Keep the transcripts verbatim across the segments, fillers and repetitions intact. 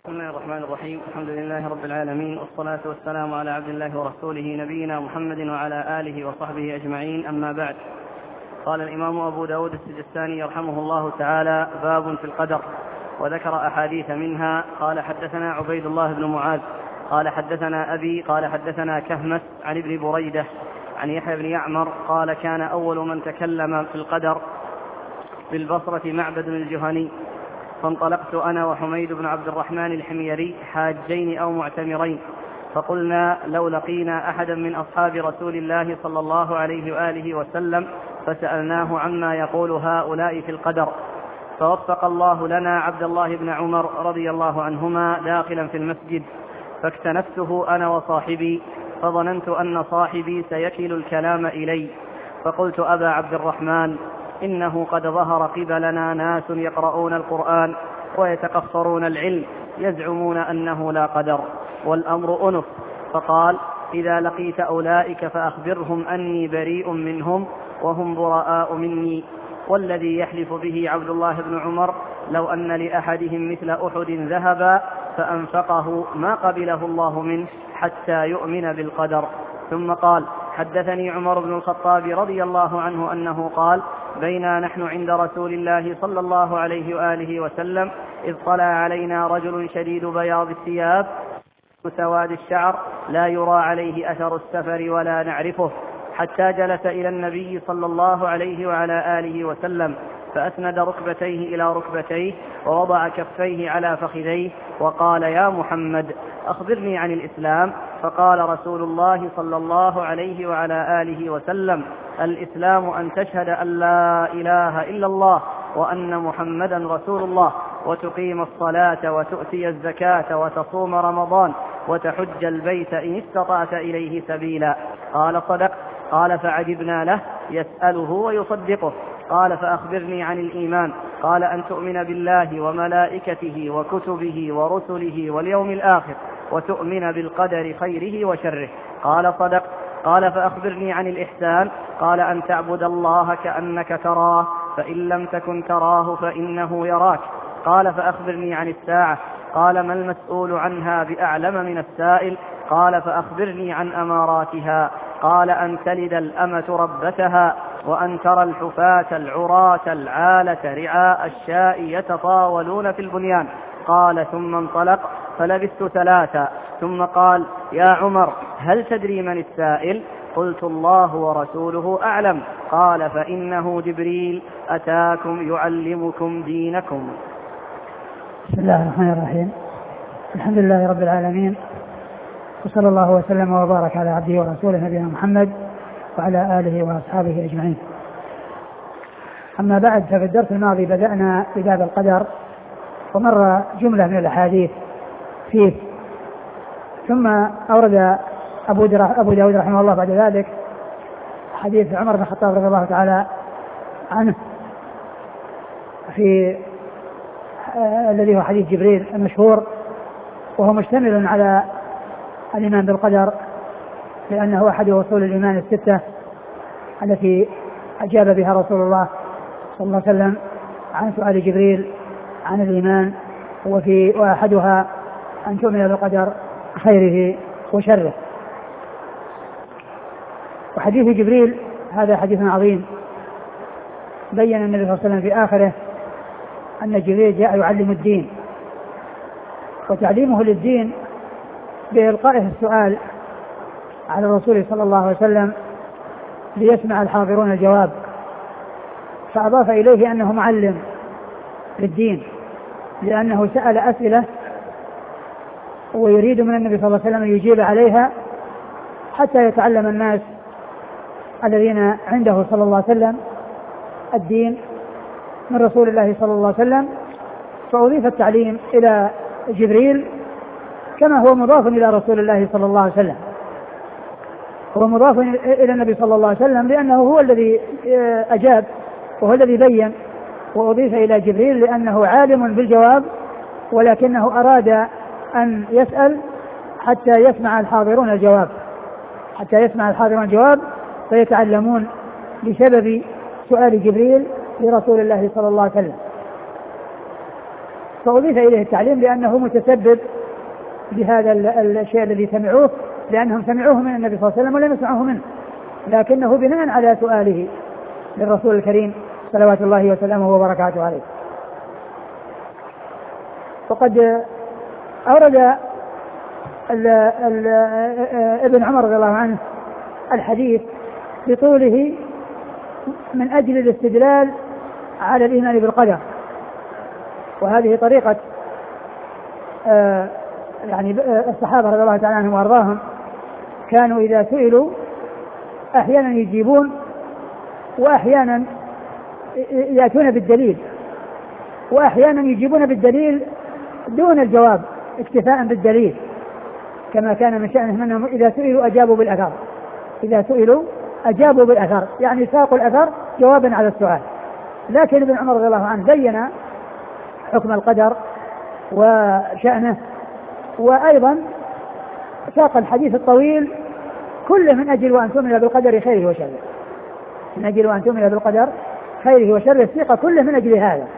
بسم الله الرحمن الرحيم. الحمد لله رب العالمين، والصلاة والسلام على عبد الله ورسوله نبينا محمد وعلى آله وصحبه أجمعين، أما بعد. قال الإمام أبو داود السجستاني رحمه الله تعالى: باب في القدر، وذكر أحاديث منها. قال: حدثنا عبيد الله بن معاذ قال حدثنا أبي قال حدثنا كهمس عن ابن بريدة عن يحيى بن يعمر قال: كان أول من تكلم في القدر بالبصرة معبد الجهني، فانطلقت أنا وحميد بن عبد الرحمن الحميري حاجين أو معتمرين، فقلنا: لو لقينا أحدا من أصحاب رسول الله صلى الله عليه وآله وسلم فسألناه عما يقول هؤلاء في القدر. فوفق الله لنا عبد الله بن عمر رضي الله عنهما داخلا في المسجد، فاكتنفته أنا وصاحبي، فظننت أن صاحبي سيكل الكلام إلي، فقلت: أبا عبد الرحمن، إنه قد ظهر قبلنا ناس يقرؤون القرآن ويتقصرون العلم، يزعمون أنه لا قدر والأمر أنف. فقال: إذا لقيت أولئك فأخبرهم أني بريء منهم وهم براء مني. والذي يحلف به عبد الله بن عمر لو أن لأحدهم مثل أحد ذهبا فأنفقه ما قبله الله منه حتى يؤمن بالقدر. ثم قال: حدثني عمر بن الخطاب رضي الله عنه أنه قال: بينا نحن عند رسول الله صلى الله عليه وآله وسلم إذ طلع علينا رجل شديد بياض الثياب سواد الشعر لا يرى عليه أثر السفر ولا نعرفه، حتى جلس إلى النبي صلى الله عليه وعلى آله وسلم، فأسند ركبتيه إلى ركبتيه ووضع كفيه على فخذيه وقال: يا محمد، أخبرني عن الإسلام. فقال رسول الله صلى الله عليه وعلى آله وسلم: الإسلام أن تشهد أن لا إله إلا الله وأن محمدا رسول الله، وتقيم الصلاة وتؤتي الزكاة وتصوم رمضان وتحج البيت إن استطعت إليه سبيلا. قال: صدق. قال: فعجبنا له يسأله ويصدقه. قال: فأخبرني عن الإيمان. قال: أن تؤمن بالله وملائكته وكتبه ورسله واليوم الآخر، وتؤمن بالقدر خيره وشره. قال: صدق. قال: فأخبرني عن الإحسان. قال: أن تعبد الله كأنك تراه، فإن لم تكن تراه فإنه يراك. قال: فأخبرني عن الساعة. قال: ما المسؤول عنها بأعلم من السائل. قال: فأخبرني عن أماراتها. قال: أن تلد الأمة ربتها، وأن ترى الحفاة العراة العالة رعاء الشاء يتطاولون في البنيان. قال: ثم انطلق، فلبثت ثلاثا، ثم قال: يا عمر، هل تدري من السائل؟ قلت: الله ورسوله أعلم. قال: فإنه جبريل أتاكم يعلمكم دينكم. بسم الله الرحمن الرحيم. الحمد لله رب العالمين، وصلى الله وسلم وبارك على عبده ورسوله نبينا محمد وعلى آله وأصحابه أجمعين. أما بعد، ففي الدرس الماضي بدأنا بباب القدر، ومر جملة من الأحاديث فيه، ثم أورد أبو داود رحمه الله بعد ذلك حديث عمر بن الخطاب رضي الله تعالى عنه في آه الذي هو حديث جبريل المشهور، وهو مشتمل على الإيمان بالقدر، لأنه أحد أصول الإيمان الستة التي أجاب بها رسول الله صلى الله عليه وسلم عن سؤال جبريل عن الإيمان، وفي وأحدها أن تؤمن بالقدر خيره وشره. وحديث جبريل هذا حديث عظيم، بين النبي صلى الله عليه وسلم في آخره أن جبريل جاء يعلم الدين، وتعليمه للدين بإلقائه السؤال على الرسول صلى الله عليه وسلم ليسمع الحاضرون الجواب، فأضاف إليه أنه معلم للدين، لأنه سأل أسئلة ويريد من النبي صلى الله عليه وسلم أن يجيب عليها حتى يتعلم الناس الذين عنده صلى الله عليه وسلم الدين من رسول الله صلى الله عليه وسلم. فأضيف التعليم إلى جبريل كما هو مضاف إلى رسول الله صلى الله عليه وسلم، هو مضاف إلى النبي صلى الله عليه وسلم لأنه هو الذي أجاب وهو الذي بين، وأضيف إلى جبريل لأنه عالم بالجواب، ولكنه أراد أن يسأل حتى يسمع الحاضرون الجواب حتى يسمع الحاضرون الجواب فيتعلمون بسبب سؤال جبريل لرسول الله صلى الله عليه وسلم. فأضيف إليه التعليم لأنه متسبب بهذا الشيء الذي سمعوه، لأنهم سمعوه من النبي صلى الله عليه وسلم ولم يسمعوه منه، لكنه بناء على سؤاله للرسول الكريم صلوات الله وسلامه وبركاته عليه. وقد أورد ال ال ابن عمر رضي الله عنه الحديث بطوله من أجل الاستدلال على الإيمان بالقدر، وهذه طريقة آه يعني الصحابة رضي الله تعالى عنهم وأرضاهم، كانوا إذا سئلوا أحيانا يجيبون وأحيانا يأتون بالدليل، وأحيانا يجيبون بالدليل دون الجواب اكتفاء بالدليل، كما كان من شأنهم أنهم إذا سئلوا أجابوا بالأثر، إذا سئلوا أجابوا بالأثر يعني ساقوا الأثر جوابا على السؤال. لكن ابن عمر رضي الله عنه بين حكم القدر وشأنه، وأيضا ساق الحديث الطويل كله من أجل وأن تؤمن بالقدر خيره وشره، من أجل وأن تؤمن بالقدر خيره وشره، سيق كله من أجل هذا.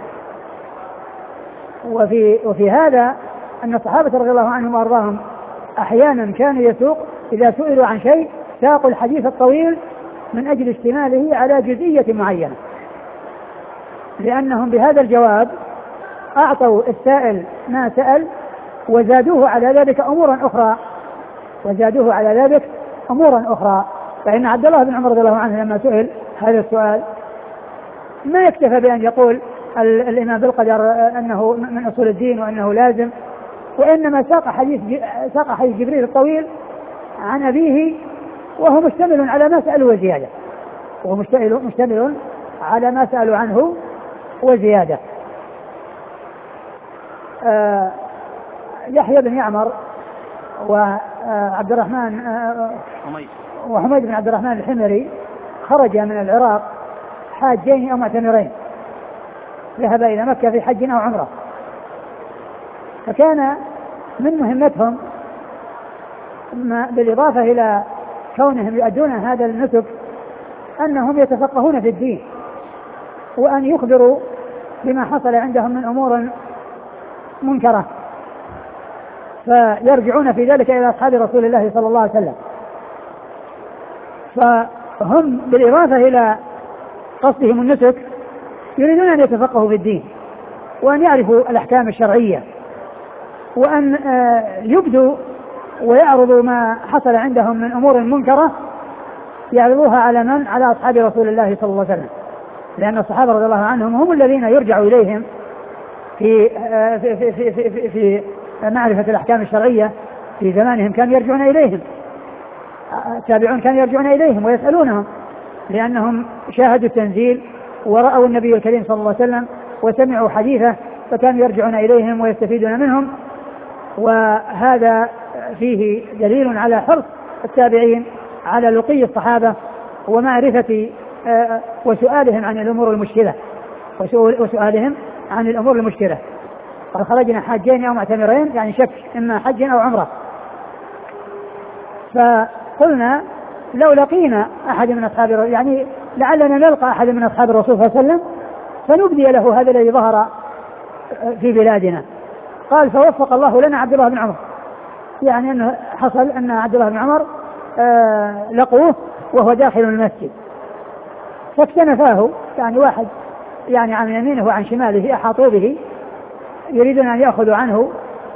وفي, وفي هذا أن الصحابة رضي الله عنهم وأرضاهم أحيانا كانوا يسوق إذا سئلوا عن شيء ساقوا الحديث الطويل من أجل اشتماله على جزئية معينة، لأنهم بهذا الجواب أعطوا السائل ما سأل وزادوه على ذلك أمورا أخرى وزادوه على ذلك أمورا أخرى. فإن عبد الله بن عمر رضي الله عنه لما سئل هذا السؤال ما يكتفى بأن يقول الإيمان بالقدر أنه من أصول الدين وأنه لازم، وإنما ساق حديث ساق حديث جبريل الطويل عن أبيه وهو مشتمل على ما سألوا وزيادة، وهو مشتمل مشتمل على ما سألوا عنه وزيادة. آه يحيى بن يعمر وعبد الرحمن آه وحميد بن عبد الرحمن الحمري خرج من العراق حاجين أو معتمرين، ذهب إلى مكة في حج أو عمرة، فكان من مهمتهم بالإضافة إلى كونهم يؤدون هذا النسك أنهم يتفقهون في الدين، وأن يخبروا بما حصل عندهم من أمور منكرة، فيرجعون في ذلك إلى أصحاب رسول الله صلى الله عليه وسلم. فهم بالإضافة إلى قصدهم النسك يريدون أن يتفقهوا في الدين وأن يعرفوا الأحكام الشرعية، وأن يبدوا ويعرضوا ما حصل عندهم من أمور منكرة يعرضوها على من؟ على أصحاب رسول الله صلى الله عليه وسلم، لأن الصحابة رضي الله عنهم هم الذين يرجع إليهم في في في في, في, في, في معرفة الأحكام الشرعية. في زمانهم كانوا يرجعون إليهم، التابعون كانوا يرجعون إليهم ويسألونهم، لأنهم شاهدوا التنزيل ورأوا النبي الكريم صلى الله عليه وسلم وسمعوا حديثه، فكانوا يرجعون إليهم ويستفيدون منهم. وهذا فيه دليل على حرص التابعين على لقي الصحابة ومعرفة وسؤالهم عن الأمور المشكلة وسؤالهم عن الأمور المشكلة. قد خرجنا حاجين أو معتمرين يعني شك إما حج أو عمرة، فقلنا لو لقينا أحد من أصحاب يعني لعلنا نلقى أحد من أصحاب الرسول صلى الله عليه وسلم فنبدي له هذا الذي ظهر في بلادنا. قال فوفق الله لنا عبد الله بن عمر، يعني أنه حصل أن عبد الله بن عمر آه لقوه وهو داخل المسجد فاكتنفاه، يعني واحد يعني عن يمينه وعن شماله أحاطوا به يريدون أن يأخذوا عنه.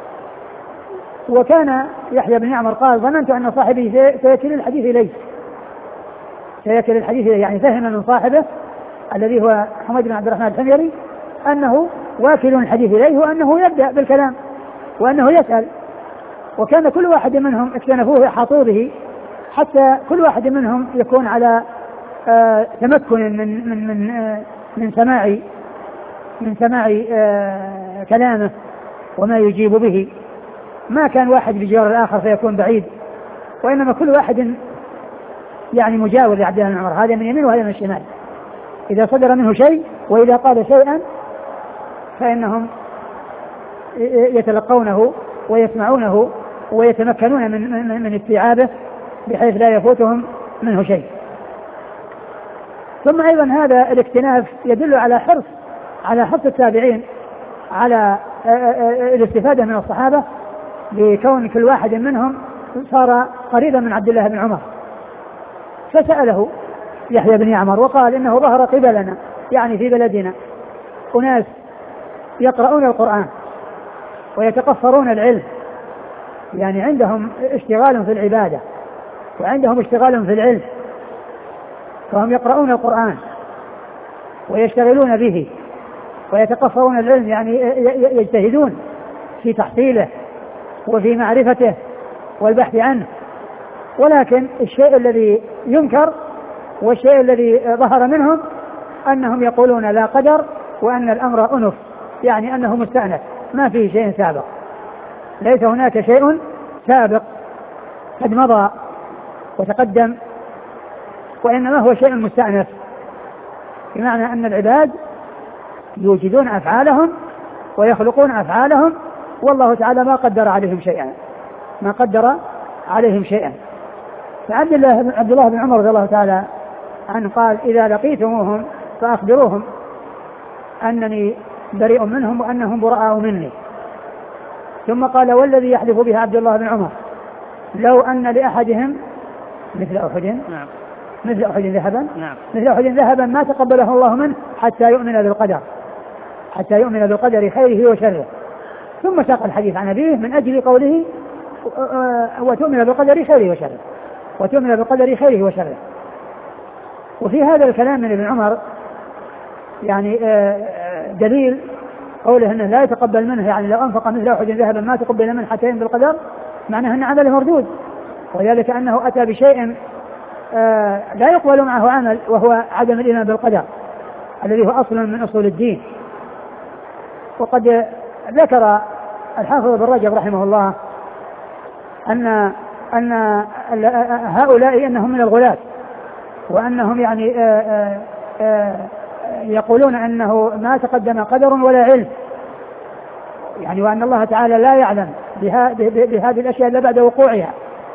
وكان يحيى بن يعمر قال ظننت أن صاحبي سيكل الحديث إليه سيكل الحديث إليه يعني فهم من صاحبه الذي هو حميد بن عبد الرحمن الحميري أنه واكل الحديث إليه وأنه يبدأ بالكلام وأنه يسأل. وكان كل واحد منهم اكتنفوه يحاطوا به حتى كل واحد منهم يكون على آه تمكن من من من آه من سماع من سماع آه كلامه وما يجيب به. ما كان واحد بجوار الآخر فيكون بعيد، وإنما كل واحد يعني مجاور لعبد الله بن عمر، هذا من يمين وهذا من الشمال. إذا صدر منه شيء وإذا قال شيئا فإنهم يتلقونه ويسمعونه ويتمكنون من من, من استيعابه بحيث لا يفوتهم منه شيء. ثم أيضا هذا الاكتناف يدل على حرص على حرص التابعين على الاستفادة من الصحابة لكون كل واحد منهم صار قريبا من عبد الله بن عمر. فسأله يحيى بن يعمر وقال إنه ظهر قبلنا يعني في بلدنا أناس يقرؤون القرآن ويتقصرون العلم، يعني عندهم اشتغال في العبادة وعندهم اشتغال في العلم، فهم يقرؤون القرآن ويشتغلون به ويتقصرون العلم، يعني يجتهدون في تحصيله وفي معرفته والبحث عنه. ولكن الشيء الذي ينكر والشيء الذي ظهر منهم أنهم يقولون لا قدر، وأن الأمر أنف، يعني أنه مستأنف ما فيه شيء سابق، ليس هناك شيء سابق قد مضى وتقدم، وإنما هو شيء مستأنف، بمعنى أن العباد يوجدون أفعالهم ويخلقون أفعالهم، والله تعالى ما قدر عليهم شيئا ما قدر عليهم شيئا. فعبد الله عبد الله بن عمر رضي الله تعالى عنه قال إذا لقيتموهم فأخبروهم أنني بريء منهم وأنهم براء مني. ثم قال والذي يحلف به عبد الله بن عمر لو أن لأحدهم مثل أحد نعم. مثل أحد ذهبا نعم. مثل أحد ذهبا ما تقبله الله منه حتى يؤمن بالقدر حتى يؤمن بالقدر خيره وشره. ثم ساق الحديث عن أبيه من أجل قوله وتؤمن بالقدر خيره وشره وتؤمن بالقدر خيره وشره. وفي هذا الكلام من ابن عمر يعني دليل قوله أنه لا يتقبل منه، يعني لو أنفق مثل أحد ذهبا ما تقبل منه حتى يؤمن بالقدر، معناه أن عمله مردود، وذلك أنه أتى بشيء لا يقبل معه عمل، وهو عدم الإيمان بالقدر الذي هو أصل من أصول الدين. وقد ذكر الحافظ ابن رجب رحمه الله أن أن هؤلاء أنهم من الغلاة، وأنهم يعني آآ آآ يقولون أنه ما تقدم قدر ولا علم، يعني وأن الله تعالى لا يعلم بهذه الأشياء إلا بعد وقوعها.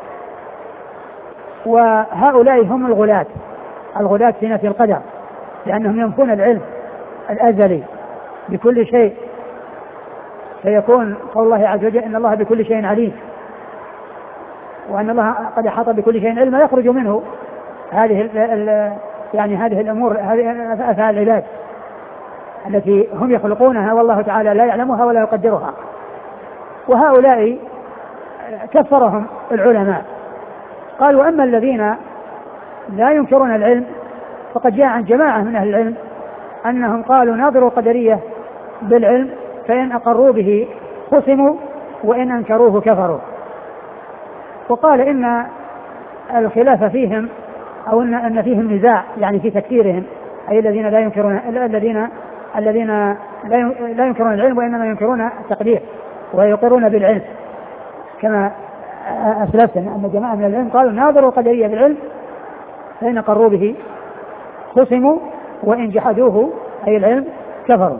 وهؤلاء هم الغلاة الغلاة في نفي القدر، لأنهم ينفون العلم الأزلي بكل شيء، فيكون قول الله عز وجل إن الله بكل شيء عليم، وأن الله قد أحاط بكل شيء علما، يخرج منه هذه ال ال يعني هذه الأمور، هذه أفعال العباد التي هم يخلقونها والله تعالى لا يعلمها ولا يقدرها. وهؤلاء كفرهم العلماء، قالوا أما الذين لا ينكرون العلم فقد جاء عن جماعة من أهل العلم أنهم قالوا ناظروا القدرية بالعلم فإن أقروا به خصموا وإن أنكروه كفروا. وقال إن الخلاف فيهم أو إن, أن فيهم نزاع يعني في تكفيرهم، أي الذين لا ينكرون الذين الذين لا ينكرون العلم وإنما ينكرون التقدير ويقرون بالعلم، كما أسلفت أن جماعة من العلم قالوا ناظروا القدرية بالعلم فإن أقروا به خصموا وإن جحدوه أي العلم كفروا.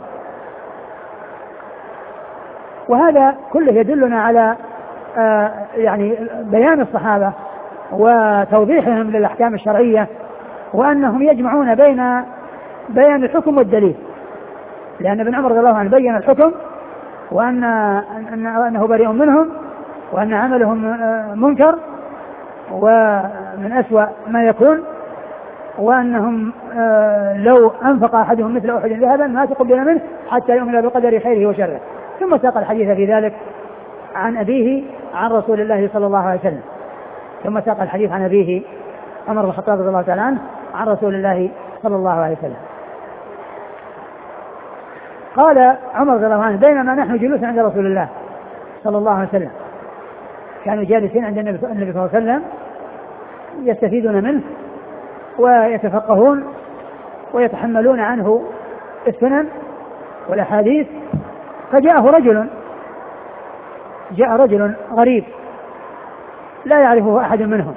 وهذا كله يدلنا على آه يعني بيان الصحابة وتوضيحهم للأحكام الشرعية، وأنهم يجمعون بين بيان الحكم والدليل، لأن ابن عمر رضي الله عنه بين الحكم وأن أنه بريء منهم وأن عملهم منكر ومن أسوأ ما يكون، وأنهم لو أنفق أحدهم مثل أحد ذهبا ما تقبل منه حتى يؤمن بقدر خيره وشره. ثم ساق الحديث في ذلك عن أبيه عن رسول الله صلى الله عليه وسلم ثم ساق الحديث عن أبيه عمر بن الخطاب رضي الله تعالى عنه عن رسول الله صلى الله عليه وسلم. قال عمر رضي الله عنه بينما نحن جلوس عند رسول الله صلى الله عليه وسلم، كانوا جالسين عند النبي صلى الله عليه وسلم يستفيدون منه ويتفقهون ويتحملون عنه السنن والأحاديث، فجاءه رجل جاء رجل غريب لا يعرفه أحد منهم،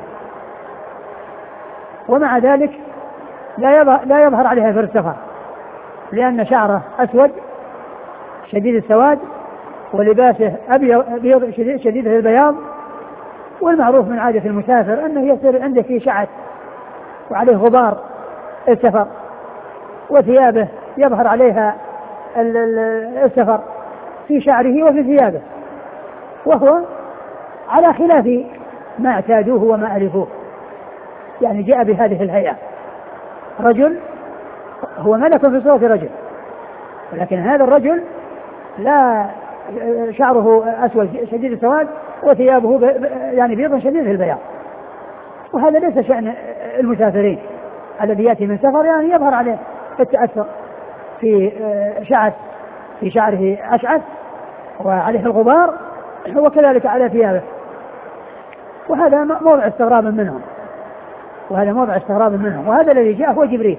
ومع ذلك لا يظهر عليه أثر السفر، لأن شعره أسود شديد السواد ولباسه أبيض شديد البياض، والمعروف من عادة المسافر أنه يصير عنده فيه شعث وعليه غبار السفر، وثيابه يظهر عليها السفر، في شعره وفي ثيابه، وهو على خلاف ما اعتادوه وما ألفوه، يعني جاء بهذه الهيئة، رجل هو ملك في صورة رجل، ولكن هذا الرجل لا شعره أسود شديد السواد وثيابه يعني بيض شديد البياض، وهذا ليس شأن المسافرين الذي يأتي من سفر يعني يظهر عليه التأثر في شعث في شعره أشعث وعليه الغبار وكذلك على ثيابه، وهذا موضع استغراب منهم وهذا موضع استغراب منهم وهذا الذي جاء هو جبريل.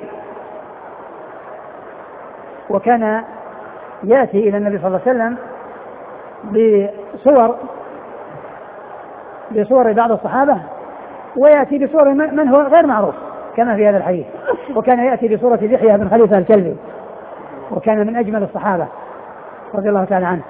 وكان يأتي إلى النبي صلى الله عليه وسلم بصور بصور بعض الصحابة، ويأتي بصور من هو غير معروف كما في هذا الحديث. وكان يأتي بصورة دحية بن خليفة الكلبي، وكان من أجمل الصحابة رضي الله تعالى عنه.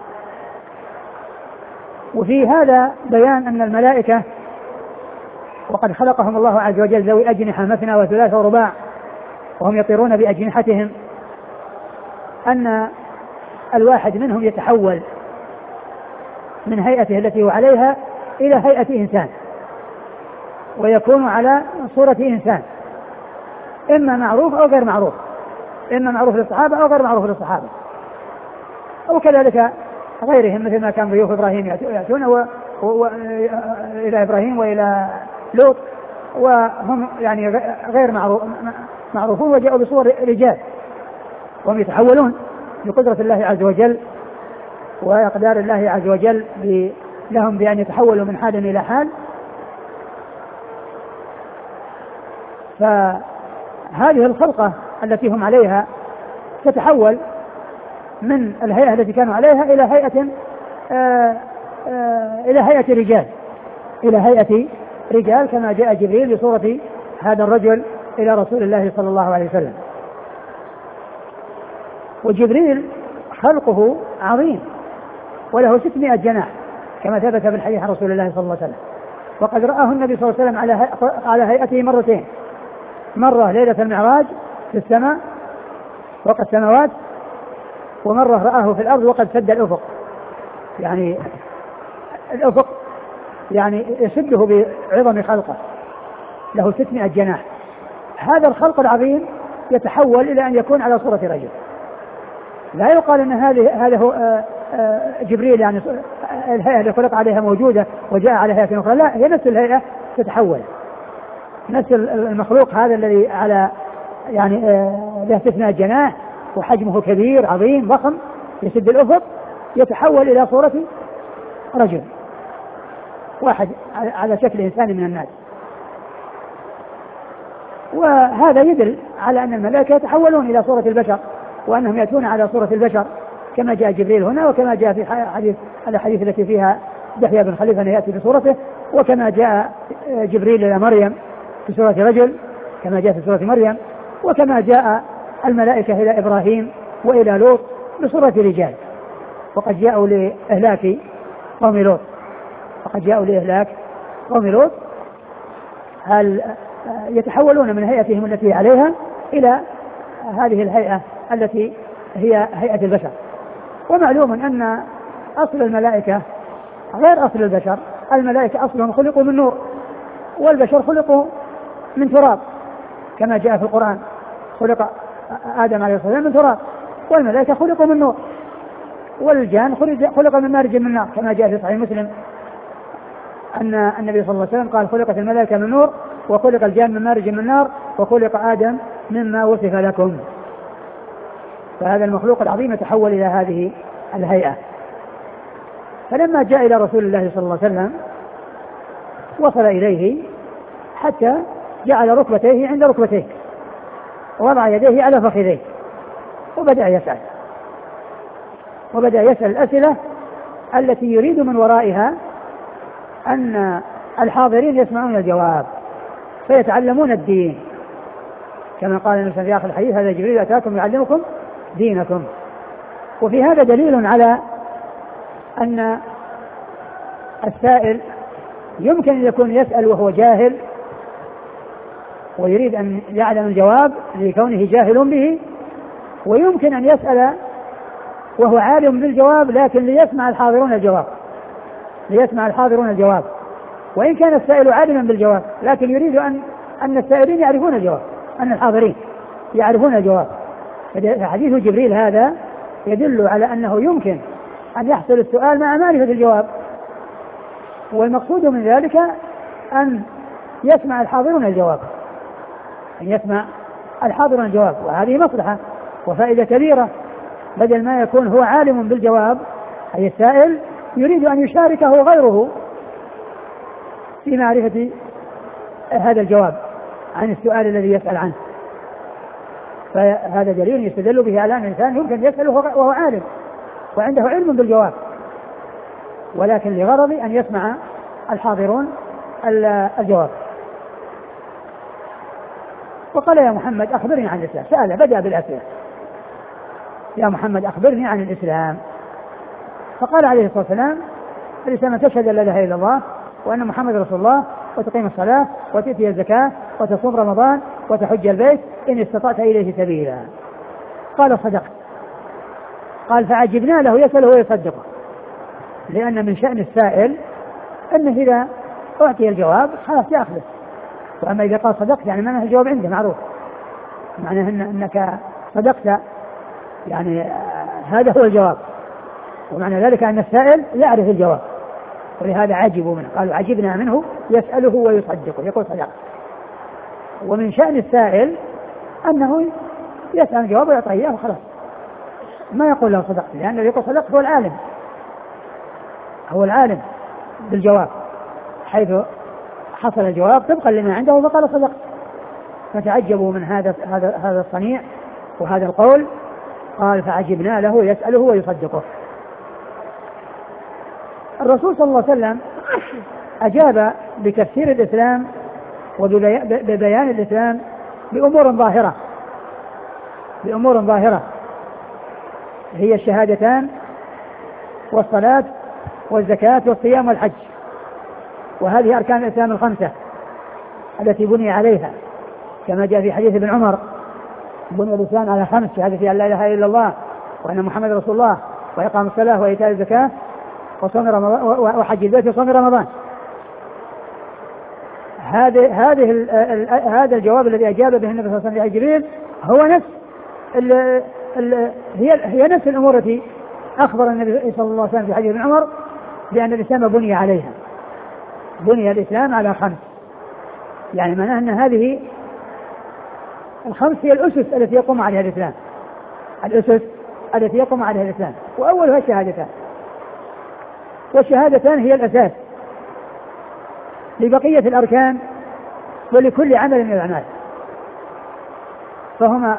وفي هذا بيان أن الملائكة وقد خلقهم الله عز وجل ذوي أجنحة مثنى وثلاث ورباع وهم يطيرون بأجنحتهم، أن الواحد منهم يتحول من هيئته التي هو عليها إلى هيئة إنسان، ويكون على صورة إنسان إما معروف أو غير معروف، إما معروف للصحابة أو غير معروف للصحابة، وكذلك غيرهم مثل ما كان ضيوف إبراهيم يأتون و... و... إلى إبراهيم وإلى لوط وهم يعني غير معروف... معروفون وجاءوا بصور رجال وهم يتحولون بقدرة الله عز وجل وإقدار الله عز وجل ب... لهم بأن يتحولوا من حال إلى حال. فهذه الخلقة التي هم عليها تتحول من الهيئة التي كانوا عليها إلى هيئة آآ آآ إلى هيئة رجال إلى هيئة رجال كما جاء جبريل بصورة هذا الرجل إلى رسول الله صلى الله عليه وسلم. وجبريل خلقه عظيم وله ستمائة جناح كما ثبت بالحديث عن رسول الله صلى الله عليه وسلم، وقد رآه النبي صلى الله عليه وسلم على على هيئته مرتين، مرة ليلة المعراج في السماء فوق السماوات، ومرة رآه في الأرض وقد سد الأفق، يعني الأفق يعني يسده بعظم خلقه، له ستمائة جناح. هذا الخلق العظيم يتحول إلى أن يكون على صورة رجل، لا يقال أن هذه هذا هو جبريل يعني الهيئة اللي خلق عليها موجودة وجاء على هيئة أخرى، لا، هي نفس الهيئة تتحول، نفس المخلوق هذا الذي على يعني له ستمائة جناح وحجمه كبير عظيم ضخم يسد الأفق يتحول إلى صورة رجل واحد على شكل إنسان من الناس. وهذا يدل على أن الملائكة يتحولون إلى صورة البشر وأنهم يأتون على صورة البشر كما جاء جبريل هنا، وكما جاء في حديث الحديث التي فيها دحية بن خليفة يأتي بصورته، وكما جاء جبريل إلى مريم في صورة رجل كما جاء في صورة مريم، وكما جاء الملائكة إلى إبراهيم وإلى لوط بصورة رجال، وقد جاءوا لإهلاك قوم لوط وقد جاءوا لإهلاك قوم لوط هل يتحولون من هيئتهم التي عليها إلى هذه الهيئة التي هي هيئة البشر. ومعلوم أن أصل الملائكة غير أصل البشر، الملائكة أصلهم خلقوا من نور والبشر خلقوا من تراب كما جاء في القرآن، خلق آدم عليه الصلاة والسلام من تراب، والملائكة خلقوا من نور، والجان خلق من مارج من نار كما جاء في صحيح مسلم أن النبي صلى الله عليه وسلم قال خلقت الملائكة من نور وخلق الجان من مارج من نار وخلق آدم مما وصف لكم. فهذا المخلوق العظيم يتحول إلى هذه الهيئة. فلما جاء إلى رسول الله صلى الله عليه وسلم وصل إليه حتى جعل ركبتيه عند ركبتيه ووضع يديه على فخذيه وبدأ يسأل وبدأ يسأل الأسئلة التي يريد من ورائها أن الحاضرين يسمعون الجواب فيتعلمون الدين، كما قال النبي في آخر الحديث هذا جبريل أتاكم يعلمكم دينكم. وفي هذا دليل على أن السائل يمكن أن يكون يسأل وهو جاهل ويريد أن يعلم الجواب لكونه جاهل به، ويمكن أن يسأل وهو عالم بالجواب لكن ليسمع الحاضرون الجواب ليسمع الحاضرون الجواب وإن كان السائل عالما بالجواب لكن يريد أن أن السائلين يعرفون الجواب، أن الحاضرين يعرفون الجواب. حديث جبريل هذا يدل على أنه يمكن أن يحصل السؤال مع معرفة الجواب، والمقصود من ذلك أن يسمع الحاضرون الجواب أن يسمع الحاضرون الجواب وهذه مصلحة وفائدة كبيرة، بدل ما يكون هو عالم بالجواب أي السائل يريد أن يشاركه غيره في معرفة هذا الجواب عن السؤال الذي يسأل عنه. فهذا دليل يستدل به على أن الإنسان يمكن يسأله وهو عالم وعنده علم بالجواب، ولكن لغرض أن يسمع الحاضرون الجواب. وقال يا محمد أخبرني عن الإسلام، سأل بدأ بالأسئلة، يا محمد أخبرني عن الإسلام. فقال عليه الصلاة والسلام الإسلام تشهد أن لا إله إلا الله وأن محمد رسول الله وتقيم الصلاة وتؤتي الزكاة وتصوم رمضان وتحج البيت إن استطعت إليه سبيلا. قال صدقت. قال فعجبنا له يسأله ويصدقه، لأن من شأن السائل أنه إذا أعطي الجواب خلاص يأخذه، وأما إذا قال صدقت يعني معناه الجواب عنده معروف، معناه إن أنك صدقت يعني هذا هو الجواب، ومعنى ذلك أن السائل يعرف الجواب، ولهذا عجبوا منه، قالوا عجبنا منه يسأله ويصدقه يقول صدقت. ومن شأن السائل أنه يسأل الجواب ويعطيه إياه وخلاص، ما يقول له صدقت، لأن الذي يقول صدقت هو العالم هو العالم بالجواب، حيث حصل الجواب طبقا لما عنده فقال صدقت. فتعجبوا من هذا هذا هذا الصنيع وهذا القول. قال فعجبنا له يسأله ويصدقه. الرسول صلى الله عليه وسلم أجاب بتفسير الإسلام وببيان الإسلام بأمور ظاهرة بأمور ظاهرة هي الشهادتان والصلاة والزكاة والصيام والحج، وهذه أركان الإسلام الخمسة التي بني عليها، كما جاء في حديث ابن عمر بني الإسلام على خمس: شهادة أن لا إله إلا الله وأن محمد رسول الله وإقام الصلاة وإيتاء الزكاة وصوم رمضان وحج البيت وصوم رمضان. هذه هذه هذا الجواب الذي أجاب به النبي صلى الله عليه وسلم جبريل هو نفس ال ال هي هي نفس الأمور التي أخبر النبي صلى الله عليه وسلم في حديث ابن عمر بأن الإسلام بني عليها. بني الإسلام على خمس، يعني معناه أن هذه الخمس هي الأسس التي يقوم عليها الإسلام، الأسس التي يقوم عليها الإسلام، وأولها الشهادتان، والشهادتان هي الأساس لبقية الأركان ولكل عمل من الأعمال، فهما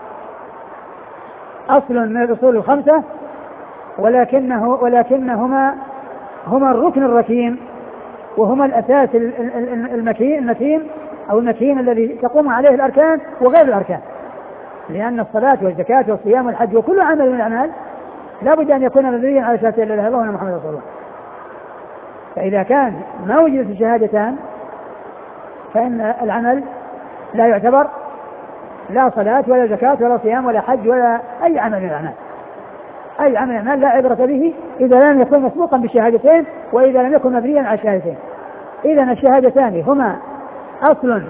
أصل من الأصول الخمسة، ولكنه ولكنهما هما الركن الركين، وهما الأساس المكين المتين أو المكين الذي تقوم عليه الأركان وغير الأركان، لأن الصلاة والزكاة والصيام والحج وكل عمل من الأعمال لا بد أن يكون مبنيا على شهادة لا إله إلا الله وأن محمد رسول الله. فإذا كان ما وجدت الشهادتان فإن العمل لا يعتبر، لا صلاة ولا زكاة ولا صيام ولا حج ولا أي عمل من الأعمال، أي عمل من الأعمال لا عبرة به إذا لم يكن مسبوقا بالشهادتين وإذا لم يكن مبنيا على الشهادتين. إذن الشهادتان هما أصل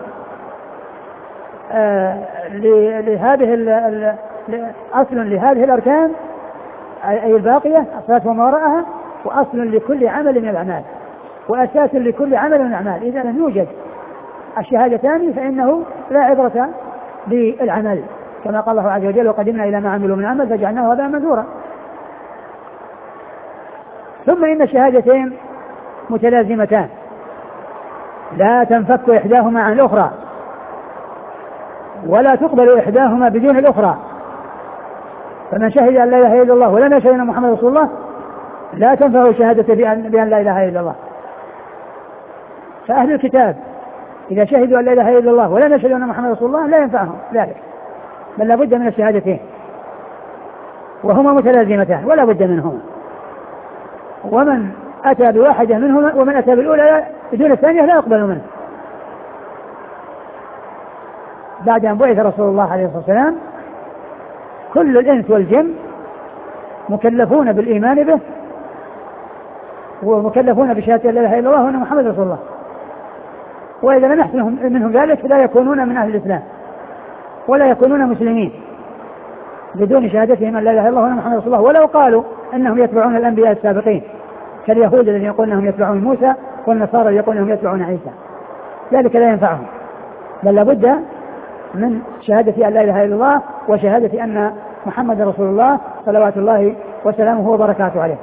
آه لهذه أصل لهذه الأركان أي الباقية الصلاة وما وراءها، وأصل لكل عمل من الأعمال، وأساس لكل عمل من الأعمال. إذا لم يوجد الشهادتان فإنه لا عبرة بالعمل، كما قال الله عز وجل وقدمنا إلى ما عملوا من عمل فجعلناه هباء منثورا. ثم إن الشهادتين متلازمتان لا تنفك إحداهما عن الأخرى، ولا تقبل إحداهما بدون الأخرى. فمن شهد أن لا إله إلا الله ولم يشهد أن محمد رسول الله لا تنفعه شهادة بأن, بأن لا إله إلا الله. فأهل الكتاب إذا شهدوا أن لا إله إلا الله ولم يشهدوا أن محمد رسول الله لا ينفعهم ذلك، بل لا بد من الشهادتين، وهما متلازمتان ولا بد منهما. ومن أتى بواحدة منهما ومن أتى بالأولى بدون الثانية لا يقبل منه. بعد أن بعث رسول الله عليه الصلاة والسلام كل الإنس والجن مكلفون بالإيمان به ومكلفون بشهادة لا إله إلا الله وأن محمد رسول الله، وإذا لم يحصل منهم ذلك لا يكونون من أهل الإسلام ولا يكونون مسلمين بدون شهادتهم أن لا إله إلا الله وأن محمد رسول الله، ولو قالوا أنهم يتبعون الأنبياء السابقين كاليهود الذين يقولون أنهم يتبعون موسى والنصارى الذين يقولون أنهم يتبعون عيسى، ذلك لا ينفعهم، بل لابد من شهادة أن لا إله إلا الله وشهادة أن محمد رسول الله صلوات الله وسلامه وبركاته عليه،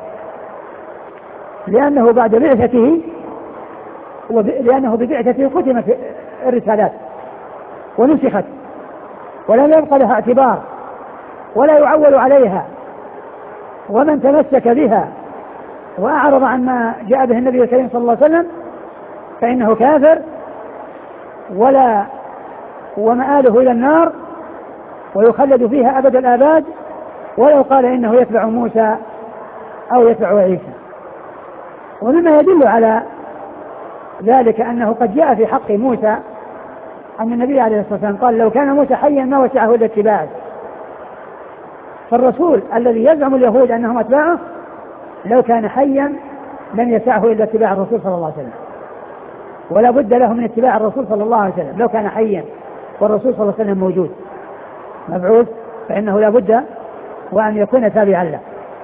لأنه بعد بعثته لأنه ببعثته ختمت الرسالات ونسخت ولم يبقى لها اعتبار ولا يعول عليها، ومن تمسك بها وأعرض عما جاء به النبي الكريم صلى الله عليه وسلم فإنه كافر ولا ومآله إلى النار ويخلد فيها أبد الآباد، ولو قال إنه يتبع موسى أو يتبع عيسى. ومما يدل على ذلك أنه قد جاء في حق موسى أن النبي عليه الصلاة والسلام قال لو كان موسى حيا ما وسعه إلا اتباعه، فالرسول الذي يزعم اليهود أنهم أتباعه لو كان حيا لم يسعه إلا اتباع الرسول صلى الله عليه وسلم، ولا بد له من اتباع الرسول صلى الله عليه وسلم لو كان حيا والرسول صلى الله عليه وسلم موجود مبعوث، فإنه لا بد وأن يكون تابعا له.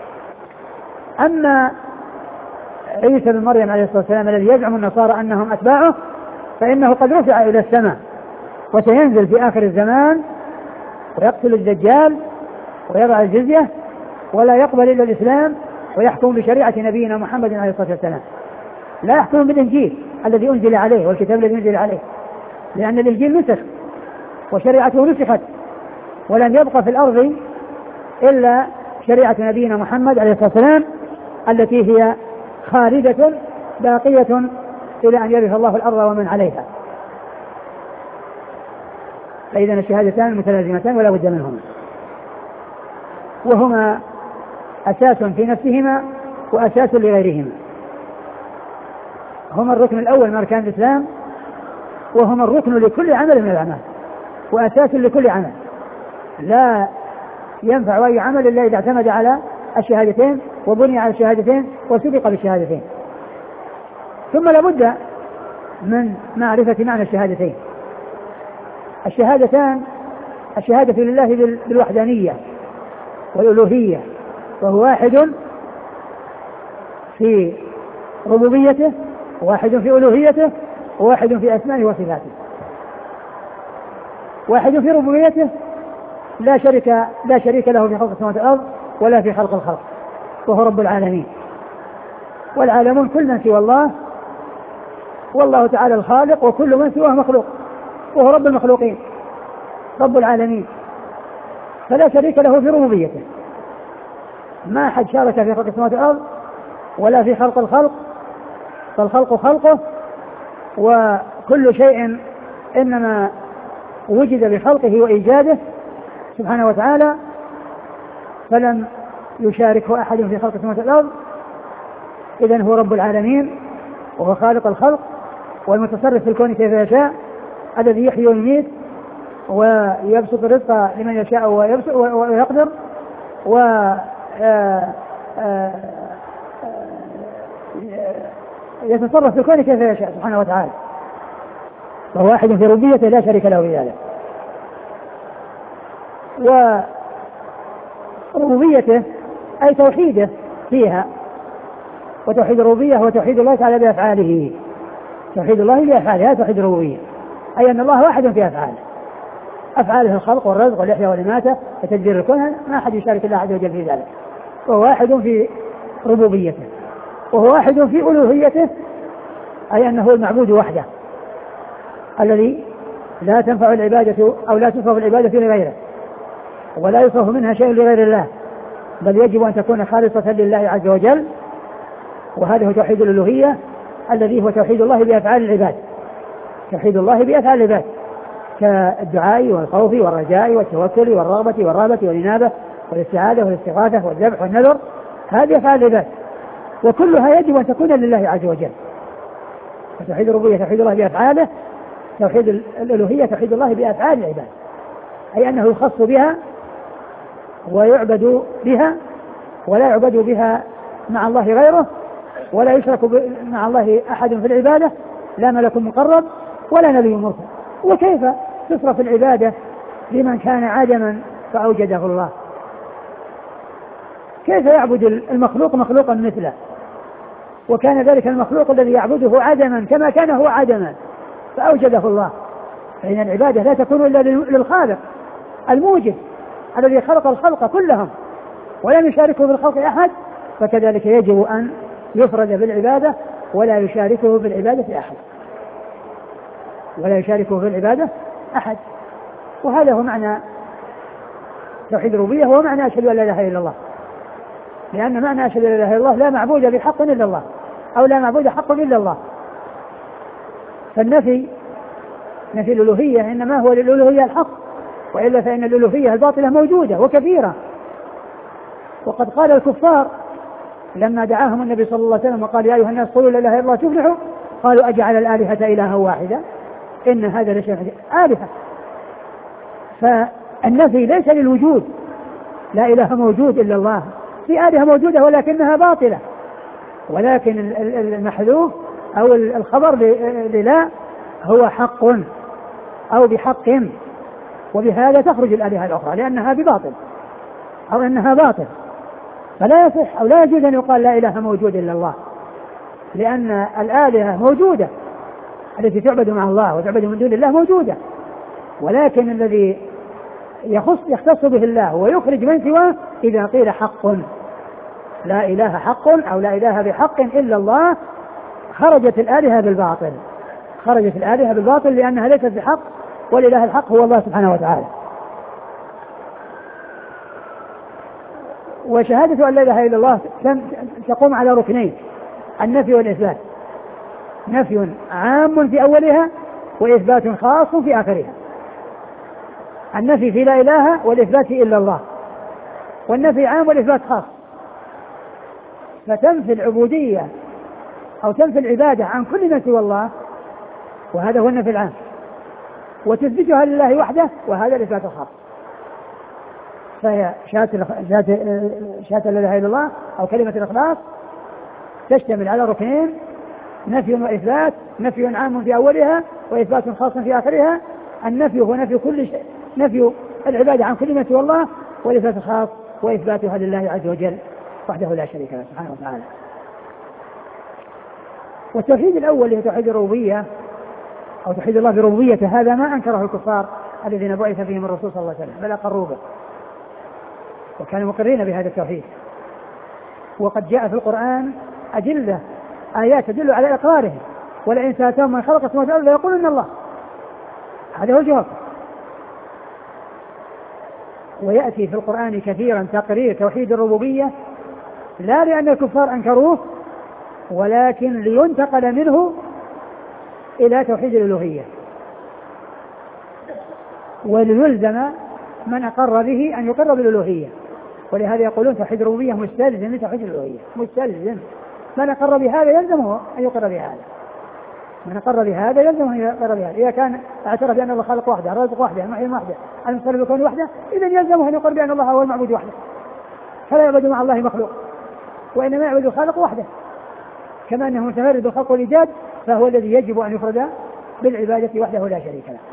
أما عيسى بن مريم عليه الصلاة والسلام الذي يزعم النصارى أنهم أتباعه فإنه قد رفع إلى السماء وسينزل في آخر الزمان ويقتل الدجال ويضع الجزية ولا يقبل إلا الإسلام ويحكم بشريعة نبينا محمد عليه الصلاة والسلام، لا يحكم بالإنجيل الذي أنزل عليه والكتاب الذي أنزل عليه، لأن الإنجيل نسخ وشريعته نسخت ولم يبقى في الأرض إلا شريعة نبينا محمد عليه الصلاة والسلام التي هي خالدة باقية إلى أن يرث الله الأرض ومن عليها. فإذا الشهادتان متلازمتان ولا بد منهما، وهما أساس في نفسهما وأساس لغيرهما، هما الركن الأول من أركان الإسلام وهما الركن لكل عمل من الأعمال وأساس لكل عمل، لا ينفع أي عمل إلا إذا اعتمد على الشهادتين وبني على الشهادتين وسبق بالشهادتين. ثم لابد من معرفة معنى الشهادتين. الشهادتان الشهادة لله بالوحدانية والألوهية، وهو واحد في ربوبيته واحد في ألوهيته وواحد في أسمائه وصفاته. واحد في ربوبيته لا شريك لا شريك له في خلق السماوات والأرض ولا في خلق الخلق، وهو رب العالمين، والعالمون كل من سوى الله، والله تعالى الخالق وكل من سواه مخلوق، وهو رب المخلوقين رب العالمين، فلا شريك له في ربوبيته، ما أحد شارك في خلق السماوات والأرض ولا في خلق الخلق، فالخلق خلقه وكل شيء إنما وجد بخلقه وإيجاده سبحانه وتعالى، فلم يشاركه أحد في خلق السماوات والأرض، إذن هو رب العالمين وهو خالق الخلق والمتصرف في الكون كيف يشاء، الذي يحيي ويميت ويبسط الرزق لمن يشاء ويقدر ويتصرف في الكون كيف يشاء سبحانه وتعالى، فهو واحد في ربوبيته لا شريك له في ذلك. وربوبيته أي توحيده فيها، وتوحيد الربوبية هو توحيد الله تعالى بأفعاله، توحيد الله بأفعاله هذا توحيد الربوبية، أي أن الله واحد في أفعاله، أفعاله الخلق والرزق والإحياء والإماتة وتدبير الكون، ما أحد يشارك الله عز وجل في ذلك، وهو واحد في ربوبيته، وهو واحد في ألوهيته، أي أنه المعبود وحده الذي لا تنفع العبادة أو لا تصرف العبادة لغيره ولا يصرف منها شيء لغير الله، بل يجب أن تكون خالصة لله عز وجل، وهذا هو توحيد الألوهية الذي هو توحيد الله بأفعال العباد، توحيد الله بأفعال العباد كالدعاء والخوف والرجاء والتوكل والرغبة والرهبة والإنابة والاستعاذة والاستغاثة والذبح والنذر، هذه أفعال العباد وكلها يجب أن تكون لله عز وجل. توحيد الربوبية توحيد الله بأفعاله، توحيد الألوهية توحيد الله بأفعال العباد، أي أنه يخص بها ويعبد بها ولا يعبد بها مع الله غيره، ولا يشرك مع الله أحد في العبادة، لا ملك مقرب ولا نبي مرسل. وكيف تصرف العبادة لمن كان عدما فأوجده الله؟ كيف يعبد المخلوق مخلوقا مثله، وكان ذلك المخلوق الذي يعبده عدما كما كان هو عدما فأوجده الله؟ فإن العبادة لا تكون إلا للخالق الموجد الذي خلق الخلق كلهم ولم يشاركه في الخلق أحد، فكذلك يجب أن يفرد بالعبادة ولا يشاركه في العبادة أحد ولا يشاركه في العبادة أحد وهذا هو معنى توحيد الربوبية، هو معنى أشهد أن لا إله إلا الله. لأن معنى أشهد أن لا إله إلا الله لا معبود بحق إلا الله، أو لا معبود حق إلا الله. فالنفي نفي الألوهية إنما هو للألوهية الحق، وإلا فإن الألوهية الباطلة موجودة وكثيرة. وقد قال الكفار لما دعاهم النبي صلى الله عليه وسلم وقال يا أيها الناس قولوا لا إله إلا الله تفلحوا، قالوا أجعل الآلهة إلها واحدة إن هذا لشيء آلهة. فالنفي ليس للوجود، لا إله موجود إلا الله، في آلهة موجودة ولكنها باطلة، ولكن المحذوف أو الخبر للا هو حق أو بحق، وبهذا تخرج الآلهة الأخرى لأنها بباطل أو أنها باطل. فلا يصح أو لا يجوز أن يقال لا إله موجود إلا الله، لأن الآلهة موجودة التي تعبد مع الله وتعبد من دون الله موجودة، ولكن الذي يخص يختص به الله ويخرج من سواه إذا قيل حق، لا إله حق أو لا إله بحق إلا الله، خرجت الآلهة بالباطل خرجت الآلهة بالباطل لأنها ليست بحق، والإله الحق هو الله سبحانه وتعالى. وشهادة أن لا إله إلا الله تقوم على ركنين: النفي والإثبات، نفي عام في أولها وإثبات خاص في آخرها. النفي في لا إله والإثبات إلا الله، والنفي عام والإثبات خاص. فتنفي العبودية أو تنفي العبادة عن كل من سوى الله، وهذا هو النفي العام، وتثبتها لله وحده، وهذا الإثبات الخاص. فهي شهادة لا إله إلا الله أو كلمة الإخلاص تشتمل على ركنين: نفي وإثبات، نفي عام في أولها وإثبات خاص في آخرها. النفي هو نفي كل شيء، نفي العبادة عن كل ما سوى الله، والإثبات الخاص وإثباتها لله عز وجل وحده لا شريك له سبحانه وتعالى. والتوحيد الأول هو توحيد الربوبية أو توحيد الله بربوبيته، هذا ما أنكره الكفار الذين بعث فيهم الرسول صلى الله عليه وسلم، بل أقروا به وكانوا مقرين بهذا التوحيد. وقد جاء في القرآن أدلة آيات تدل على إقرارهم: ولئن سألتهم من خلق السماوات والأرض ليقولن الله. هذا هو الجواب. ويأتي في القرآن كثيرا تقرير توحيد الربوبية، لا لأن الكفار أنكروه، ولكن لينتقل منه إلى توحيد الألوهية، وليلزم من أقر به أن يقر بالألوهية. ولهذا يقولون توحيد الربوبية مستلزم لتوحيد الألوهية، مستلزم. من أقر بهذا يلزمه أن يقر بهذا، من أقر بهذا يلزمه أن يقر بهذا. إذا كان اعترف بأن الله خالق وحده، الرازق وحده، المحيي وحده، المتصرف بكون وحده، إذا يلزمه أن يقر بأن الله هو المعبود وحده، فلا يعبد مع الله مخلوق، وإنما يعبد الخالق وحده. كما أنه متفرد بالخلق والإيجاد، فهو الذي يجب أن يفرد بالعبادة وحده لا شريك له.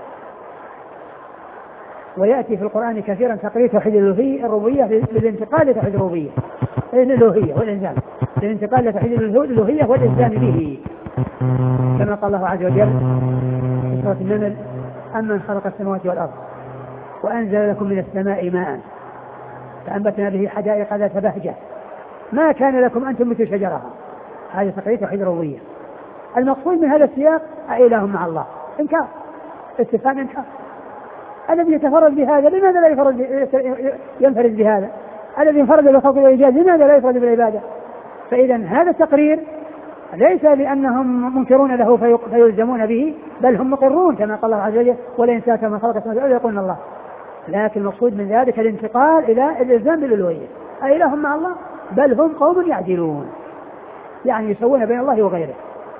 ويأتي في القرآن كثيرا تقرير توحيد الربوبية للانتقال لتوحيد الربوبية الألوهية والإلزام، للانتقال لتوحيد الألوهية والإلزام به، كما قال الله عز وجل في سورة النمل: أمن خلق السماوات والأرض وأنزل لكم من السماء ماء فأنبتنا به حدائق ذات بهجة ما كان لكم أن تنبتوا شجرها. هذا تقرير توحيد الربوبية. المقصود من هذا السياق: أإله مع الله؟ إنكار، استفهام إنكار. الذي يتفرد بهذا لماذا لا يفرد ينفرد بهذا؟ الذي ينفرد بالخلق والإيجاد لماذا لا يفرد بالعبادة؟ فإذا هذا التقرير ليس لأنهم منكرون له فيلزمون به، بل هم مقرون كما قال الله عز وجل: ولئن سألتهم من خلق السماوات والأرض ليقولن الله. لكن المقصود من ذلك الانتقال إلى الإلزام بالألوهية. أإله مع الله؟ بل هم قوم يعدلون، يعني يسوون بين الله وغيره.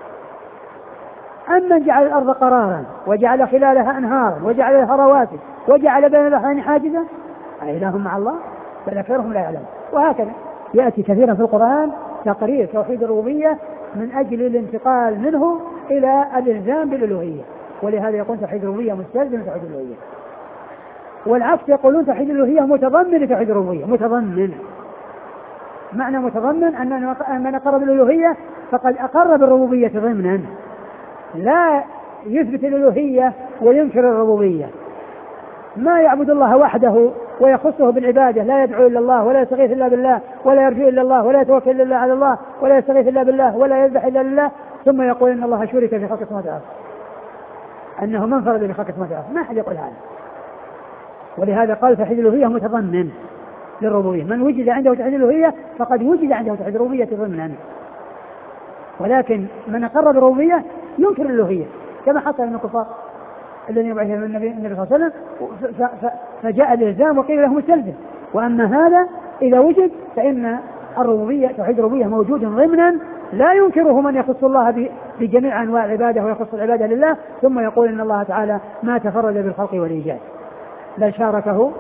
أمن جعل الأرض قرارا وجعل خلالها أنهارا وجعل لها رواسي وجعل بين البحرين حاجزا أإله مع الله؟ بل أكثرهم لا يعلمون. وهكذا يأتي كثيرا في القرآن تقرير توحيد الربوبية من أجل الانتقال منه إلى الإلزام بالألوهية، ولهذا يقول توحيد الربوبية مستلزم توحيد الألوهية. والعكس يقولون توحيد الألوهية متضمن توحيد الربوبية. متضمن معنى متضمن أن من أقر بالألوهية فقد أقر بالربوبية ضمنا، لا يثبت الألوهية وينكر الربوبية. ما يعبد الله وحده ويخصه بالعبادة، لا يدعو إلا الله ولا يستغيث إلا بالله ولا يرجو إلا الله ولا يتوكل إلا على الله ولا يستغيث إلا بالله ولا يذبح إلا لله، ثم يقول إن الله شرك في خلق السماوات والأرض، أنه منفرد بخلق السماوات والأرض. ما أحد يقول هذا. ولهذا قال توحيد الألوهية متضمن للربوبية. من وجد عنده توحيد الألوهية فقد وجد عنده توحيد الربوبية ضمنا. ولكن من أقر بالربوبية ينكر الألوهية كما حصل من الكفار الذين يبعثهم النبي النبي صلى الله عليه وسلم فجاء الإلزام وقيل له مستلزم. وأما هذا إذا وجد فإن الربوبية توحيد الربوبية موجود ضمنا لا ينكره من يخص الله بجميع أنواع العبادة ويخص العبادة لله ثم يقول إن الله تعالى ما تفرد بالخلق والإيجاد بل شاركه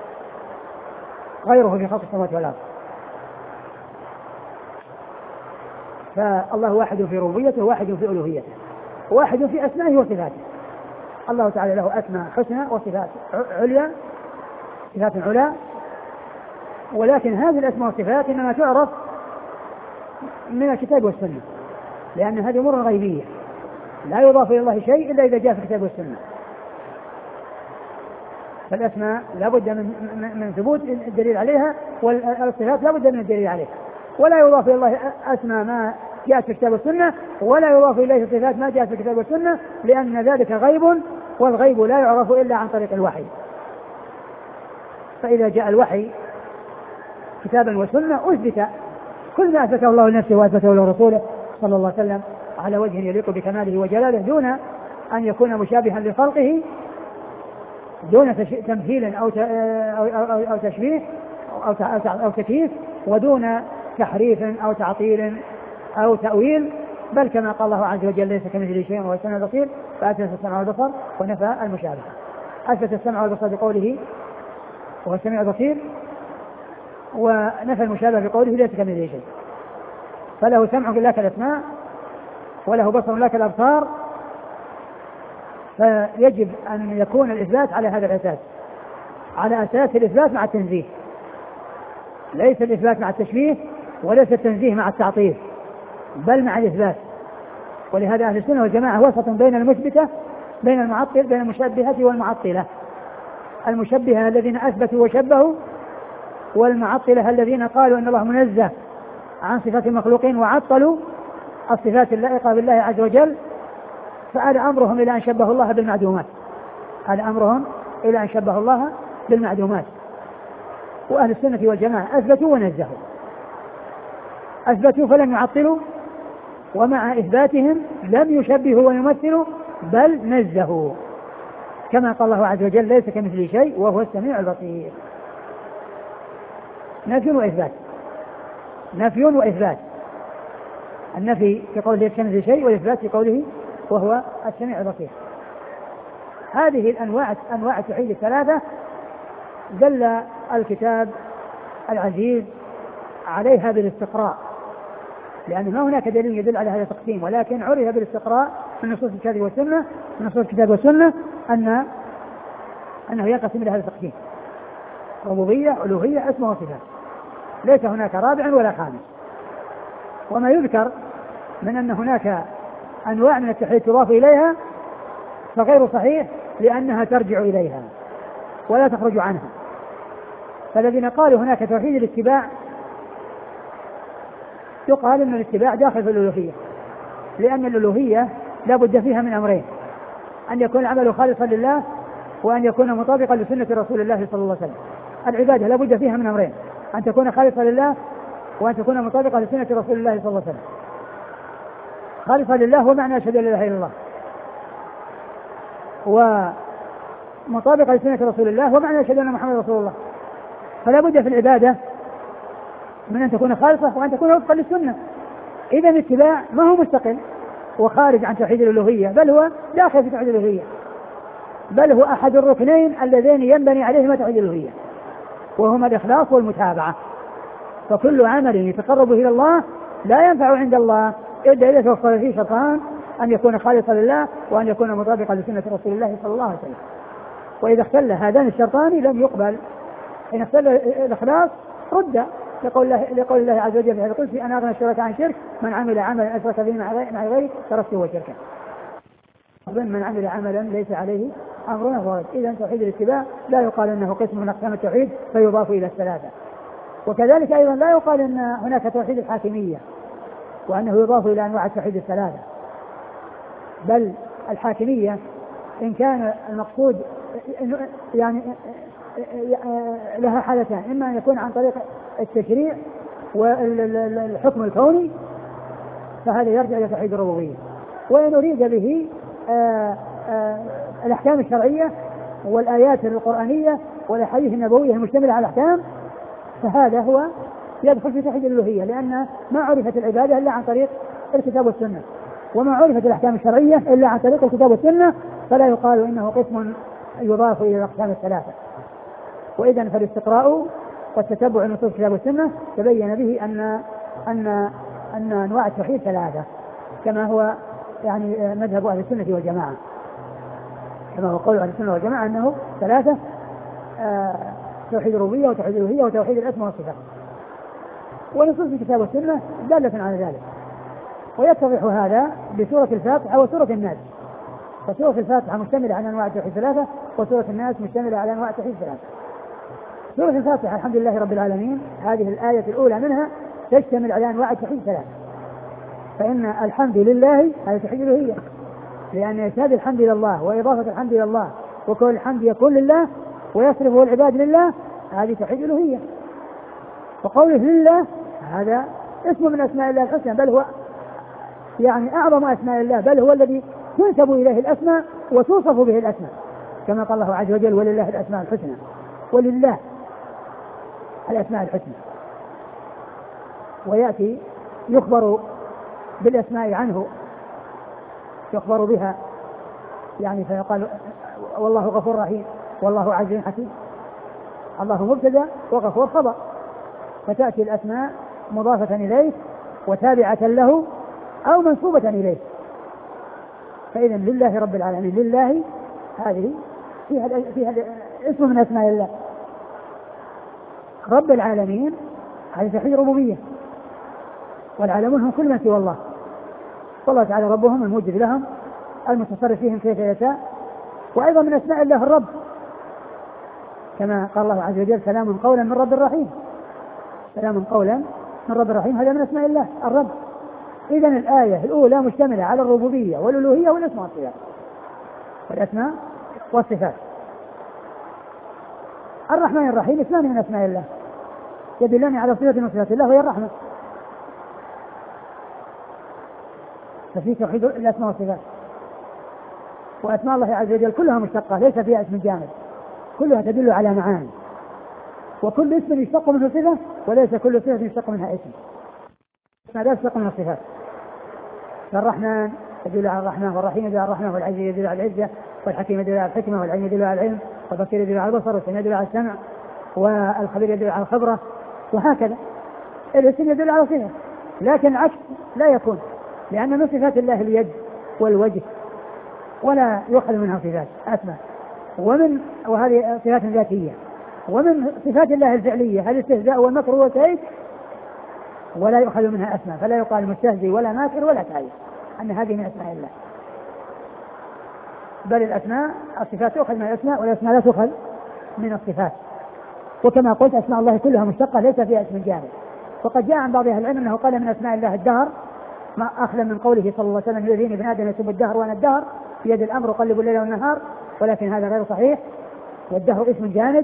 غيره في خلق السماوات والأرض. فالله واحد في ربوبيته وواحد في ألوهيته وواحد في أسمائه وصفاته. الله تعالى له أسماء حسنى وصفات عليا صفات علا، ولكن هذه الأسماء والصفات إنما تعرف من الكتاب والسنة، لأن هذه أمور غيبية لا يضاف إلى الله شيء إلا إذا جاء في الكتاب والسنة. فالأسماء لا بد من, من ثبوت الدليل عليها، والصفات لا بد من الدليل عليها، ولا يضاف إلى الله أسماء ما جاءت في الكتاب والسنة ولا يضاف إليه صفات ما جاءت في الكتاب والسنة، لأن ذلك غيب والغيب لا يعرف إلا عن طريق الوحي. فإذا جاء الوحي كتابا وسنة أثبت كل ما أثبته الله لنفسه وأثبته له رسوله صلى الله عليه وسلم على وجه يليق بكماله وجلاله دون أن يكون مشابها لخلقه، دون تمثيل أو أو تشبيه أو أو تكييف، ودون تحريف أو تعطيل أو تأويل، بل كما قال الله عز وجل ليس كمثله شيء وهو السميع البصير فأثبت السمع والبصر ونفى المشابهة. أثبت السمع والبصر بقوله وهو السميع البصير، ونفى المشابهة بقوله ليس كمثله شيء. فله سمع لا كالأسماع وله بصر لا كالأبصار، فيجب أن يكون الإثبات على هذا الأساس، على أساس الإثبات مع التنزيه، ليس الإثبات مع التشبيه وليس التنزيه مع التعطيل، بل مع الإثبات. ولهذا أهل السنة والجماعة وسط بين المثبتة بين المعطل بين المشبهة والمعطلة. المشبهة الذين أثبتوا وشبهوا، والمعطلة الذين قالوا أن الله منزه عن صفات المخلوقين وعطلوا الصفات اللائقة بالله عز وجل. فآل أمرهم إلى أن شبهوا الله بالمعدومات، آل أمرهم إلى أن شبهوا الله بالمعدومات. وأهل السنة والجماعة أثبتوا ونزهوا، أثبتوا فلم يعطلوا، ومع إثباتهم لم يشبهوا ويمثلوا بل نزهوا، كما قال الله عز وجل ليس كمثله شيء وهو السميع البصير. نفي وإثبات، نفي وإثبات، النفي في قوله ليس كمثله شيء والإثبات في قوله وهو السميع البصير. هذه الأنواع أنواع التوحيد الثلاثة دل الكتاب العزيز عليها بالاستقراء، لأن ما هناك دليل يدل على هذا التقسيم، ولكن عرف بالاستقراء من نصوص الكتاب والسنة من نصوص الكتاب والسنة أن أنه ينقسم إلى هذا التقسيم: ربوبية، ألوهية، اسم وصفات، ليس هناك رابع ولا خامس. وما يذكر من أن هناك أنواع من التوحيد تضاف إليها فغير صحيح، لأنها ترجع إليها ولا تخرج عنها. فالذين قالوا هناك توحيد الاتباع يقال أن الاتباع داخل في الألوهية، لأن الألوهية لا بد فيها من أمرين: أن يكون العمل خالصا لله، وأن يكون مطابقا لسنة رسول الله صلى الله عليه وسلم. العبادة لا بد فيها من أمرين: أن تكون خالصا لله، وأن تكون مطابقة لسنة رسول الله صلى الله عليه وسلم. خالصا لله هو معنى أشهد أن لا إله إلا الله، ومطابقة لسنة رسول الله هو معنى أشهد أن محمد رسول الله. فلا بد في العبادة من أن تكون خالصة وأن تكون وفقا للسنة. إذا الاتباع ما هو مستقل وخارج عن توحيد الألوهية، بل هو داخل في توحيد الألوهية، بل هو أحد الركنين اللذين ينبني عليهما توحيد الألوهية، وهما الإخلاص والمتابعة. فكل عمل يتقرب إلى الله لا ينفع عند الله إلا إذا توفر فيه شرطان: أن يكون خالصا لله، وأن يكون مطابقا لسنة رسول الله صلى الله عليه وسلم. وإذا اختل هذان الشرطان لم يقبل. إن اختل الإخلاص رد، لقول الله, لقول الله عز وجل في هذا القدس: أنا أغنى الشركاء عن شرك، من عمل عملا أشرك به مع غيري تركته وشركه. من عمل عملا ليس عليه أمرنا فهو. إذا توحيد الاتباع لا يقال أنه قسم من أقسام التوحيد فيضاف إلى الثلاثة. وكذلك أيضا لا يقال أن هناك توحيد الحاكمية وأنه يضاف إلى أنواع التوحيد الثلاثة، بل الحاكمية إن كان المقصود يعني لها حالتان: إما أن يكون عن طريق التشريع والحكم الكوني فهذا يرجع إلى توحيد الربوبية، وإن أريد به آآ آآ الأحكام الشرعية والآيات القرآنية والأحاديث النبوية المشتملة على الأحكام فهذا هو يدخل في توحيد الألوهية، لأن ما عرفت العبادة إلا عن طريق الكتاب والسنة، وما عرفت الأحكام الشرعية إلا عن طريق الكتاب والسنة، فلا يقال إنه قسم يضاف إلى الأقسام الثلاثة. وإذا فالاستقراء والتتبع النصوص الكتاب والسنة تبين به أن أن أن أنواع التوحيد ثلاثة، كما هو يعني مذهب أهل السنة والجماعة، كما هو قول أهل السنة والجماعة أنه ثلاثة: آه توحيد الربوبية وتوحيد الألوهية وتوحيد الأسماء والصفات. ونصوص الكتاب والسنة دالة على ذلك. ويتضح هذا بسورة الفاتحة وسورة الناس. فسورة الفاتحة مشتملة على أنواع التوحيد ثلاثة، وسورة الناس مشتملة على أنواع التوحيد ثلاثة. سورة الفاتحة الحمد لله رب العالمين هذه الآية الأولى منها تشتمل على أنواع التوحيد ثلاثة، فإن الحمد لله هذا توحيد الألوهية، لأن إرسال الحمد لله وإضافة الحمد لله وكل الحمد يكون لله ويصرفه العباد لله هذه توحيد الألوهية. وقوله لله هذا اسم من أسماء الله الحسنى، بل هو يعني أعظم أسماء الله، بل هو الذي تنسب إليه الأسماء وتوصف به الأسماء، كما قال الله عز وجل: ولله الأسماء الحسنى. ولله الأسماء الحسنى. ويأتي يخبر بالأسماء عنه، يخبر بها يعني فيقال: والله غفور رحيم، والله عزيز حكيم. الله مبتدأ وغفور خبر، فتأتي الأسماء مضافة إليه وتابعة له أو منسوبة إليه. فإذا لله رب العالمين، لله هذه فيها, فيها اسم من أسماء الله. رب العالمين هذه توحيد ربوبية، والعالمون هم كل من سوى الله، والله تعالى ربهم الموجد لهم المتصرف فيهم كيف يشاء. وأيضا من أسماء الله الرب، كما قال الله عز وجل: سلام قولا من رب الرحيم. سلام قولا من رب الرحيم هذا من أسماء الله الرب. إذا الآية الأولى مشتملة على الربوبية والألوهية والأسماء والصفات والأسماء والصفات. الرحمن الرحيم اسمان من أسماء الله يدلان على صفة من صفات الله وهي الرحمة، ففي توحيد الأسماء والصفات. وأسماء الله عز وجل كلها مشتقة ليس فيها اسم جامد، كلها تدل على معاني، وكل اسم يشتق منه صفة وليس كل صفة يشتق منها اسم. اسماء لا يشتق منها الصفات. فالرحمن يدل على الرحمن، والرحيم يدل على الرحمة، والعزيز يدل على العزة، والحكيم يدل على الحكمة، والعلم يدل على العلم، والبصير يدل على البصر، والسميع يدل على السمع، والخبير يدل على الخبرة، وهكذا. الاسم يدل على صفة، لكن العكس لا يكون، لأن من صفات الله اليد والوجه ولا يؤخذ منها صفات أسماء، ومن وهذه صفات ذاتية. ومن صفات الله الفعلية الاستهزاء والمكر والكيد ولا يؤخذ منها أسماء، فلا يقال مستهزئ ولا ماكر ولا كاذب، أن هذه من أسماء الله. بل الأسماء الصفات تؤخذ من الأسماء والأسماء لا تؤخذ من الصفات. وكما قلت أسماء الله كلها مشتقة ليس فيها اسم جامد. وقد جاء عن بعض أهل العلم أنه قال من أسماء الله الدهر، ما أخذ من قوله صلى الله عليه وسلم: يؤذيني ابن آدم يسب الدهر وأنا الدهر بيد الأمر أقلب الليل والنهار، ولكن هذا غير صحيح، والدهر اسم جامد.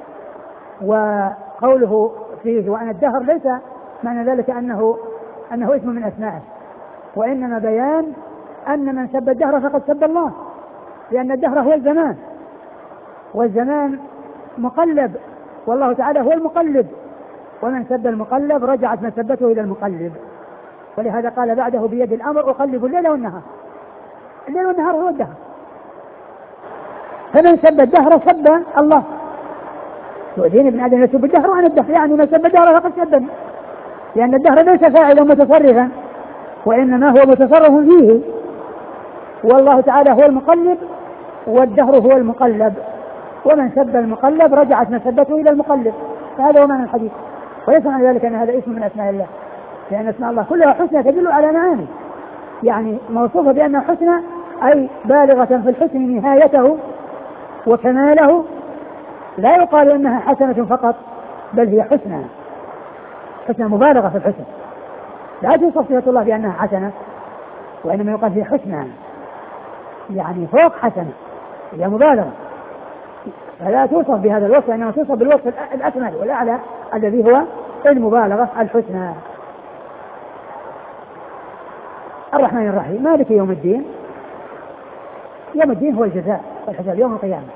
وقوله فيه وأنا الدهر ليس معنى ذلك أنه أنه اسم من أسمائه، وإنما بيان أن من سب الدهر فقد سب الله، لأن الدهر هو الزمان، والزمان مقلب، والله تعالى هو المقلب، ومن سب المقلب رجعت مسبته إلى المقلب. ولهذا قال بعده: بيد الأمر أقلب الليل والنهار. الليل والنهار هو الدهر، فمن سب الدهر سب الله. يؤذيني ابن آدم يسب الدهر وأنا الدهر، يعني من سب الدهر فقد سبني. لأن الدهر ليس فاعلا متصرفا وإنما هو متصرف فيه، والله تعالى هو المقلب والدهر هو المقلب، ومن سب المقلب رجعت مسبته إلى المقلب. فهذا هو معنى الحديث، وليس معنى ذلك أن هذا اسم من أسماء الله، لأن أسماء الله كلها حسنى تدل على معاني، يعني موصوفة بأنها حسنى أي بالغة في الحسن نهايته وكماله، لا يقال أنها حسنة فقط بل هي حسنى، حسنى مبالغة في الحسن، لا توصف صفة الله بأنها حسنة، وإنما يقال هي حسنى يعني فوق حسنة، هي مبالغة، فلا توصف بهذا الوصف، إنما توصف بالوصف الأكمل والأعلى الذي هو المبالغة الحسنى. الرحمن الرحيم مالك يوم الدين، يوم الدين هو الجزاء والحساب، يوم القيامة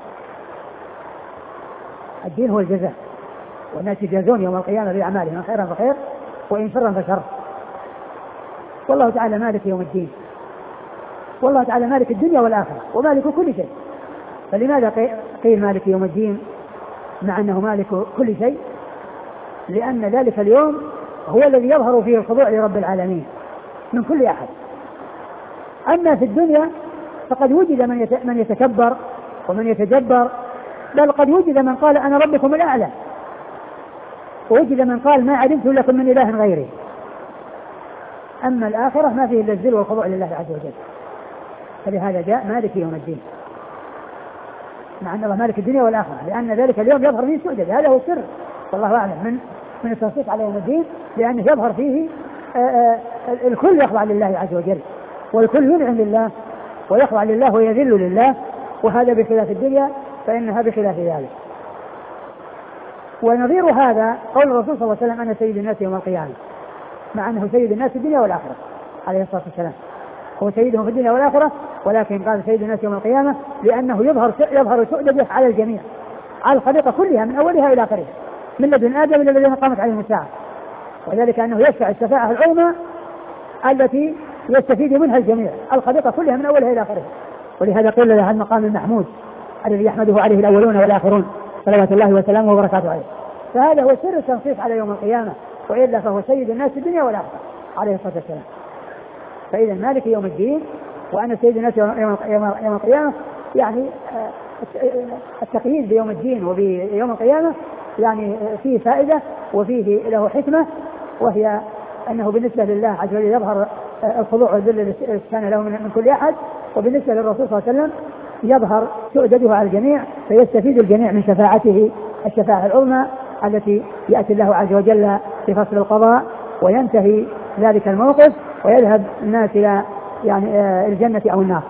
الدين هو الجزاء، والناس يجازون يوم القيامة بأعمالهم خيرا فخير وإن شرا فشر. والله تعالى مالك يوم الدين، والله تعالى مالك الدنيا والآخرة ومالك كل شيء. فلماذا قيل مالك يوم الدين مع أنه مالك كل شيء؟ لأن ذلك اليوم هو الذي يظهر فيه الخضوع لرب العالمين من كل أحد. أما في الدنيا فقد وجد من يتكبر ومن يتجبر، بل قد وجد من قال أنا ربكم الأعلى، ووجد من قال ما علمت لكم من إله غيري. أما الآخرة ما فيه إلا الذل والخضوع لله عز وجل، فلهذا جاء مالك يوم الدين، مع أن الله مالك الدنيا والآخرة، لأن ذلك اليوم يظهر فيه السؤدد، هذا هو السر والله أعلم من من التنصيص على يوم الدين، لأنه يظهر فيه آآ آآ الكل يخضع لله عز وجل، والكل ينعم لله ويخضع لله ويذل لله، وهذا بخلاف الدنيا فإنها بخلاف ذلك. ونظير هذا قول الرسول صلى الله عليه وسلم أنا سيد الناس يوم القيامة، مع أنه سيد الناس في الدنيا والآخرة عليه الصلاة والسلام، هو سيدهم في الدنيا والآخرة، ولكن قال سيد الناس يوم القيامة لأنه يظهر يظهر سؤدده على الجميع، على الخليقة كلها من أولها إلى آخرها، من لدن آدم إلى الذين قامت عليهم الساعة، وذلك أنه يشفع الشفاعة العظمى التي يستفيد منها الجميع، الخليقة كلها من أولها إلى آخرها. ولهذا قيل له المقام المحمود الذي يحمده عليه الأولون والآخرون صلوات الله وسلامه وبركاته عليه. فهذا هو سر التنصيص على يوم القيامة، وإلا فهو سيد الناس في الدنيا والآخرة عليه الصلاة والسلام. فإذا مالك يوم الدين وأنا سيد الناس يوم, يوم, يوم القيامة، يعني التقييد بيوم الدين وبيوم القيامة يعني فيه فائدة وفيه له حكمة، وهي أنه بالنسبة لله عز وجل يظهر الخضوع والذل الذي كان له من كل أحد، وبالنسبة للرسول صلى الله عليه وسلم يظهر سؤدده على الجميع، فيستفيد الجميع من شفاعته الشفاعة العظمى التي يأتي الله عز وجل في فصل القضاء، وينتهي ذلك الموقف ويذهب الناس إلى يعني الجنة أو النار.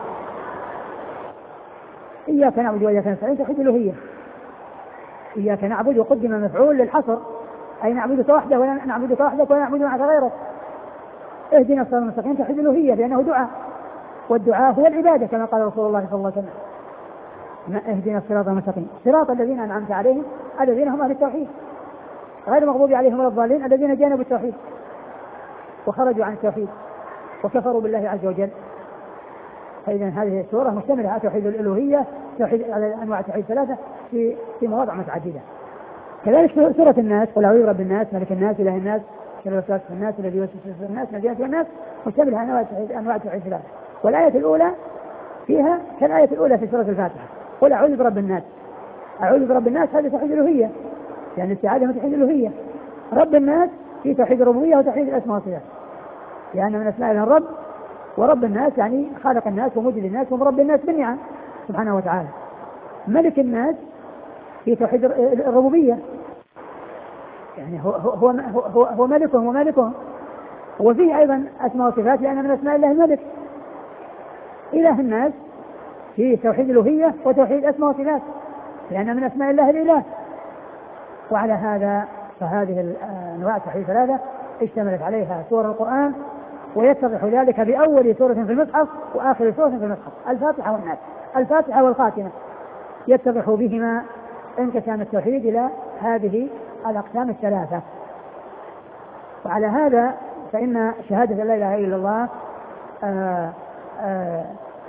إياك نعبد وإياك نستعين توحيد الألوهية، إياك نعبد وقدم مفعول للحصر، أي نعبدك وحده ولا نعبدك وحدك ولا نعبد معك غيرك. اهدنا الصراط المستقيم توحيد الألوهية، لأنه دعاء، والدعاء هو العبادة كما قال رسول الله صلى الله عليه وسلم اهدنا الصراط المستقيم صراط الذين أنعمت عليهم الذين هم أهل التوحيد غير المغضوب عليهم ولا الضالين الذين جانبوا التوحيد وخرجوا عن التوحيد وكفروا بالله عز وجل. فإذا هذه السورة مشتملة على توحيد الألوهية، توحيد على أنواع التوحيد ثلاثة في في مواضع متعددة. كذلك سورة الناس قل أعوذ برب الناس ملك الناس إله الناس شر الوسواس في الناس الذي يوسوس في الناس من الجنة والناس مشتملة على أنواع التوحيد أنواع التوحيد ثلاثة. والآية الأولى فيها كالآية الأولى في سورة الفاتحة قل أعوذ برب الناس. أعوذ برب الناس هذا توحيد الألوهية، يعني الاستعاذة من توحيد الألوهية. رب الناس في توحيد الربوبية وتوحيد الأسماء والصفات، لأن من أسماء الرب، ورب الناس يعني خالق الناس وموجد الناس ومربي الناس بالنعم سبحانه وتعالى. ملك الناس في توحيد الربوبية، يعني هو هو هو, هو ملكهم ومالكهم، وفيه أيضا أسماء وصفات لأن من أسماء الله الملك. إله الناس في توحيد الألوهية وتوحيد أسماء وصفات لأن من أسماء الله الإله. وعلى هذا فهذه الأنواع التوحيد ثلاثة اشتملت عليها سور القرآن، ويتضح ذلك بأول سورة في المصحف وآخر سورة في المصحف، الفاتحة والناس، الفاتحة والخاتمة يتضح بهما انقسام التوحيد إلى هذه الأقسام الثلاثة. وعلى هذا فإن شهادة لا إله إلا الله آآ آآ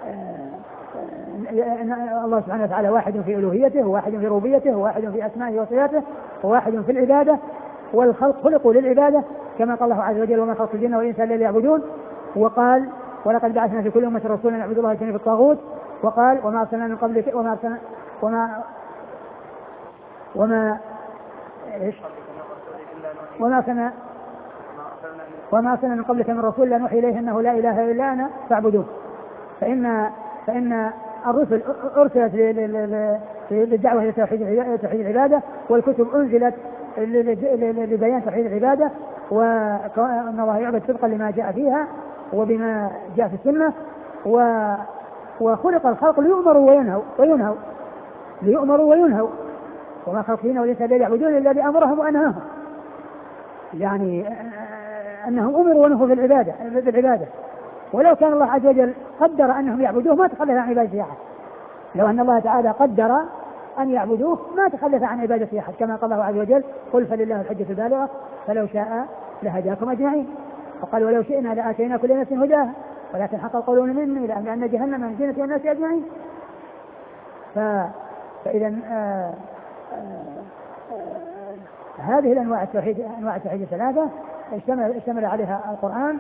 آآ الله سبحانه وتعالى واحد في ألوهيته وواحد في ربوبيته وواحد في أسمائه وصفاته وواحد في العبادة، والخلق خلقوا للعبادة، كما قال الله عز وجل وما خلقت الجن والإنس إلا ليعبدون. وقال ولقد بعثنا في كل أمة رسولا أن اعبدوا الله واجتنبوا الطاغوت. وقال وما أرسلنا من قبلك وما أرسلنا وما وما إيش وما أرسلنا وما أرسلنا من قبلك من رسول لا نوحي إليه أنه لا إله إلا أنا فاعبدون. فإن فإن الرسل أرسلت للدعوة إلى توحيد العبادة، والكتب أنزلت لبيان توحيد العبادة، وأن الله يعبد صدقا لما جاء فيها وبما جاء في السنة. وخلق الخلق ليؤمروا وينهوا وينهوا ليؤمروا وينهوا وما خلق الجن والإنس إلا ليعبدون إلا بأمرهم وأنهاهم، يعني أنهم أمروا ونهوا في العبادة بالعبادة. ولو كان الله عز وجل قدر أنهم يعبدوه ما تخلف عن عبادة أحد. لو أن الله تعالى قدر أن يعبدوه ما تخلف عن عبادة أحد، كما قال الله عز وجل قل فلله الحجة البالغة فلو شاء لهداكم أجمعين. وقال ولو شئنا لآتينا كل نفس هداها ولكن حق القول مني لأملأن جهنم من الجنة والناس أجمعين. فإذا آه آه هذه الأنواع التوحيد أنواع التوحيد الثلاثة اشتمل, اشتمل عليها القرآن.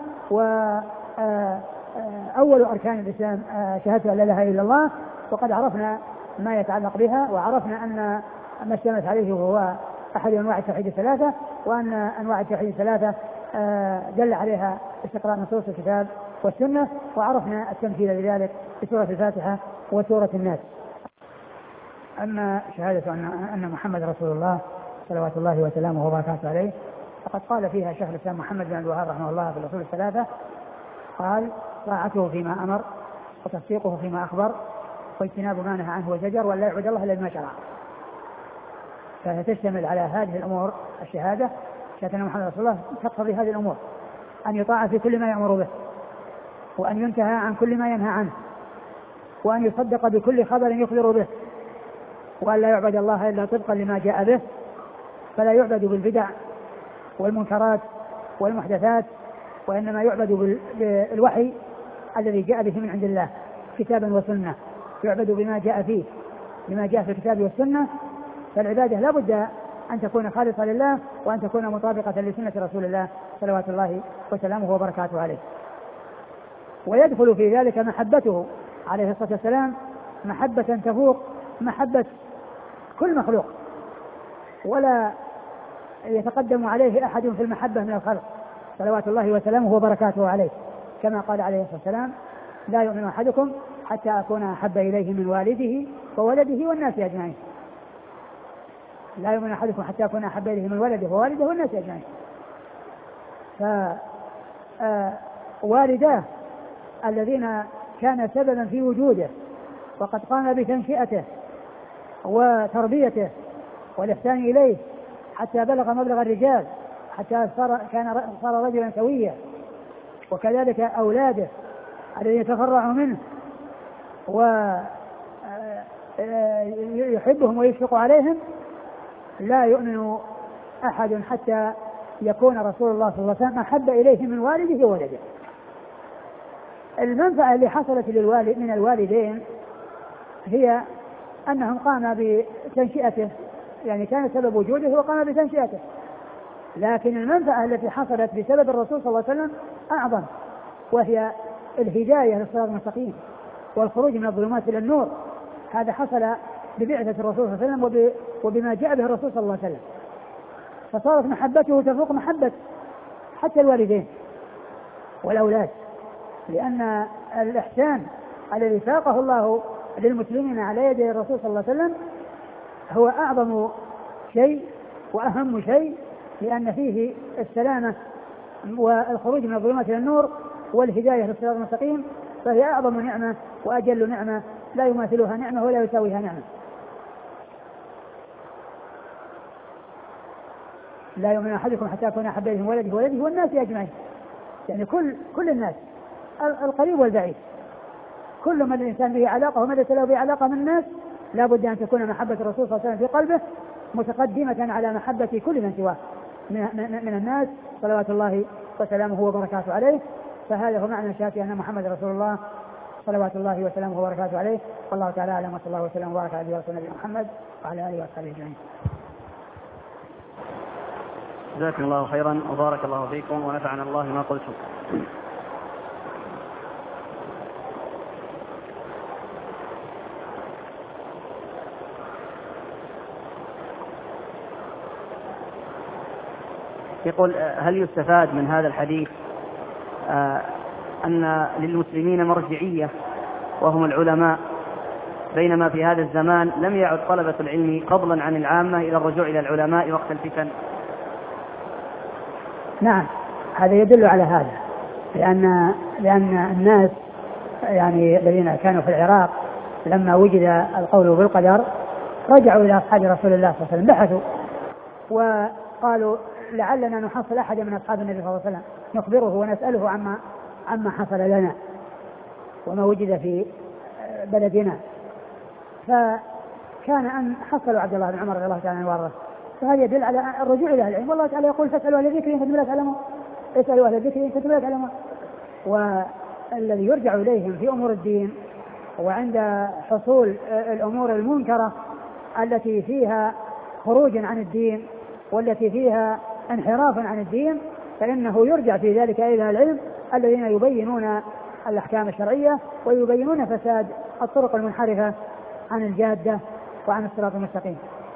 وأول أركان الإسلام شهادة أن لا إله إلا الله، وقد عرفنا ما يتعلق بها، وعرفنا أن ما اشتملت عليه هو أحد أنواع التوحيد الثلاثة، وأن أنواع التوحيد الثلاثة دل عليها استقراء نصوص الكتاب والسنة، وعرفنا التمثيل لذلك في سورة الفاتحة وسورة الناس. أما شهادة أن محمد رسول الله صلوات الله وسلامه وبركاته عليه فقد قال فيها شيخ الإسلام محمد بن عبد الوهاب رحمه الله في الأصول الثلاثة، قال طاعته فيما أمر وتصديقه فيما أخبر واجتناب ما نهى عنه وزجر ولا يعبد الله إلا بما شرع. فتشتمل على هذه الأمور الشهادة شهادة أن محمد رسول الله تقتضي هذه الأمور: أن يطاع في كل ما يأمر به، وأن ينتهى عن كل ما ينهى عنه، وأن يصدق بكل خبر يخبر به، وأن لا يعبد الله إلا طبقا لما جاء به، فلا يعبد بالبدع والمنكرات والمحدثات، وإنما يعبد بالوحي الذي جاء به من عند الله كتابا وسنة، يعبد بما جاء فيه بما جاء في الكتاب والسنة. فالعبادة لا بد أن تكون خالصة لله وأن تكون مطابقة لسنة رسول الله صلوات الله وسلامه وبركاته عليه. ويدخل في ذلك محبته عليه الصلاة والسلام محبة تفوق محبة كل مخلوق، ولا يتقدم عليه أحد في المحبة من الخلق صلوات الله وسلامه وبركاته عليه، كما قال عليه الصلاة والسلام: لا يؤمن أحدكم حتى أكون أحب إليه من والده وولده والناس أجمعين. لا يؤمن أحدكم حتى أكون أحب إليه من ولده ووالده والناس أجمعين. فوالداه الذين كان سببا في وجوده وقد قام بتنشئته وتربيته والإحسان إليه حتى بلغ مبلغ الرجال، حتى صار كان صار رجلا سويا، وكذلك أولاده الذين يتفرعوا منه ويحبهم ويشفق عليهم، لا يؤمن أحد حتى يكون رسول الله صلى الله عليه وسلم أحب إليه من والده وولده. المنفعة اللي حصلت للوالد من الوالدين هي أنهم قام بتنشئته، يعني كان سبب وجوده وقام بتنشئته، لكن المنفعة التي حصلت بسبب الرسول صلى الله عليه وسلم أعظم، وهي الهداية للصراط المستقيم والخروج من الظلمات إلى النور. هذا حصل ببعثة الرسول صلى الله عليه وسلم وبما جاء به الرسول صلى الله عليه وسلم، فصارت محبته تفوق محبة حتى الوالدين والأولاد، لأن الإحسان الذي ساقه الله للمسلمين على يدي الرسول صلى الله عليه وسلم هو أعظم شيء وأهم شيء، لأن فيه السلامة والخروج من الظلمات إلى النور والهداية للصراط المستقيم، فهي أعظم نعمة وأجل نعمة لا يماثلها نعمة ولا يساويها نعمة. لا يؤمن أحدكم حتى يكون أحب إليه من ولده وولده والناس أجمعين، يعني كل كل الناس القريب والبعيد، كل من الإنسان به علاقة ومن ليس له به علاقة من الناس لا بد أن تكون محبة الرسول صلى الله عليه وسلم في قلبه متقدمة على محبة كل من سواه من الناس صلوات الله وسلامه وبركاته عليه. فهذا هو معنى شهادة أن محمد رسول الله صلوات الله وسلامه وبركاته عليه. والله تعالى أعلم، وصلى الله وسلم وبارك على رسول الله محمد وعلى آله وصحبه أجمعين. جزاكم الله خيرا وبارك الله فيكم ونفعنا الله ما قلتم. يقول هل يستفاد من هذا الحديث آه أن للمسلمين مرجعية وهم العلماء، بينما في هذا الزمان لم يعد طلبة العلم فضلا عن العامة إلى الرجوع إلى العلماء وقت الفتن؟ نعم، هذا يدل على هذا، لأن لأن الناس يعني الذين كانوا في العراق لما وجد القول بالقدر رجعوا إلى أصحاب رسول الله صلى الله عليه وسلم، بحثوا وقالوا لعلنا نحصل أحد من أصحاب النبي صلى الله عليه وسلم نخبره ونسأله عما عما حصل لنا وما وجد في بلدنا. فكان أن حصلوا عبد الله بن عمر رضي الله تعالى عنه وارضاه. فهذا يدل على الرجوع إلى العلم، والله تعالى يقول فاسألوا أهل الذكر إن كنتم لا تعلمون، اسألوا أهل الذكر إن كنتم لا تعلمون. والذي يرجع إليهم في أمور الدين وعند حصول الأمور المنكرة التي فيها خروج عن الدين والتي فيها انحراف عن الدين فإنه يرجع في ذلك إلى العلم الذين يبينون الأحكام الشرعية ويبينون فساد الطرق المنحرفة عن الجادة وعن الصراط المستقيم.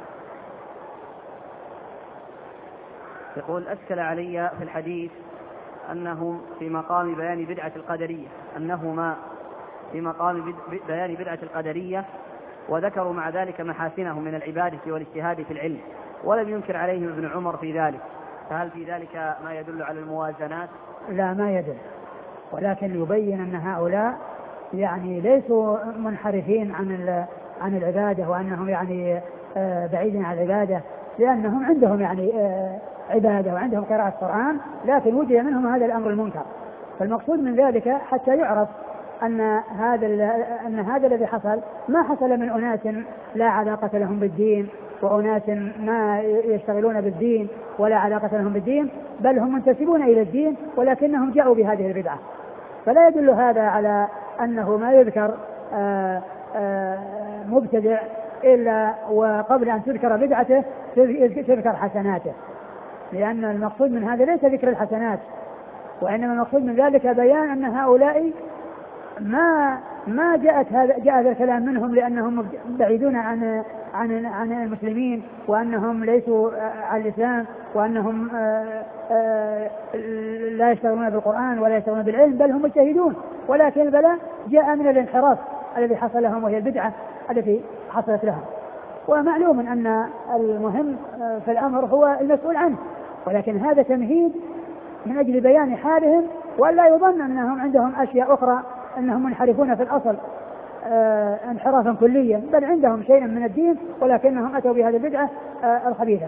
يقول أشكل علي في الحديث أنه في مقام بيان بدعة القدرية أنهما في مقام بيان بدعة القدرية وذكروا مع ذلك محاسنهم من العبادة والاجتهاد في العلم، ولم ينكر عليهم ابن عمر في ذلك، فهل في ذلك ما يدل على الموازنات؟ لا، ما يدل، ولكن يبين أن هؤلاء يعني ليسوا منحرفين عن عن العبادة وأنهم يعني بعيدين عن العبادة، لأنهم عندهم يعني عبادة وعندهم قراءة القرآن، لكن وجد منهم هذا الأمر المنكر. فالمقصود من ذلك حتى يعرف أن هذا أن هذا الذي حصل ما حصل من أناس لا علاقة لهم بالدين وأناس ما يشتغلون بالدين ولا علاقة لهم بالدين، بل هم منتسبون إلى الدين ولكنهم جاءوا بهذه البدعة. فلا يدل هذا على أنه ما يذكر آآ آآ مبتدع إلا وقبل أن تذكر بدعته تذكر حسناته، لأن المقصود من هذا ليس ذكر الحسنات، وإنما المقصود من ذلك بيان أن هؤلاء ما ما جاءت هذا جاء هذا الكلام منهم لأنهم بعيدون عن عن عن المسلمين وأنهم ليسوا على الإسلام وأنهم لا يشتغلون بالقرآن ولا يشتغلون بالعلم، بل هم مجتهدون، ولكن البلاء جاء من الانحراف الذي حصل لهم وهي البدعة التي حصلت لهم. ومعلوم أن المهم في الأمر هو المسؤول عنه، ولكن هذا تمهيد من أجل بيان حالهم ولا يظن أنهم عندهم أشياء أخرى أنهم منحرفون في الأصل آه انحرافا كليا، بل عندهم شيء من الدين ولكنهم أتوا بهذه البدعة آه الخبيثة.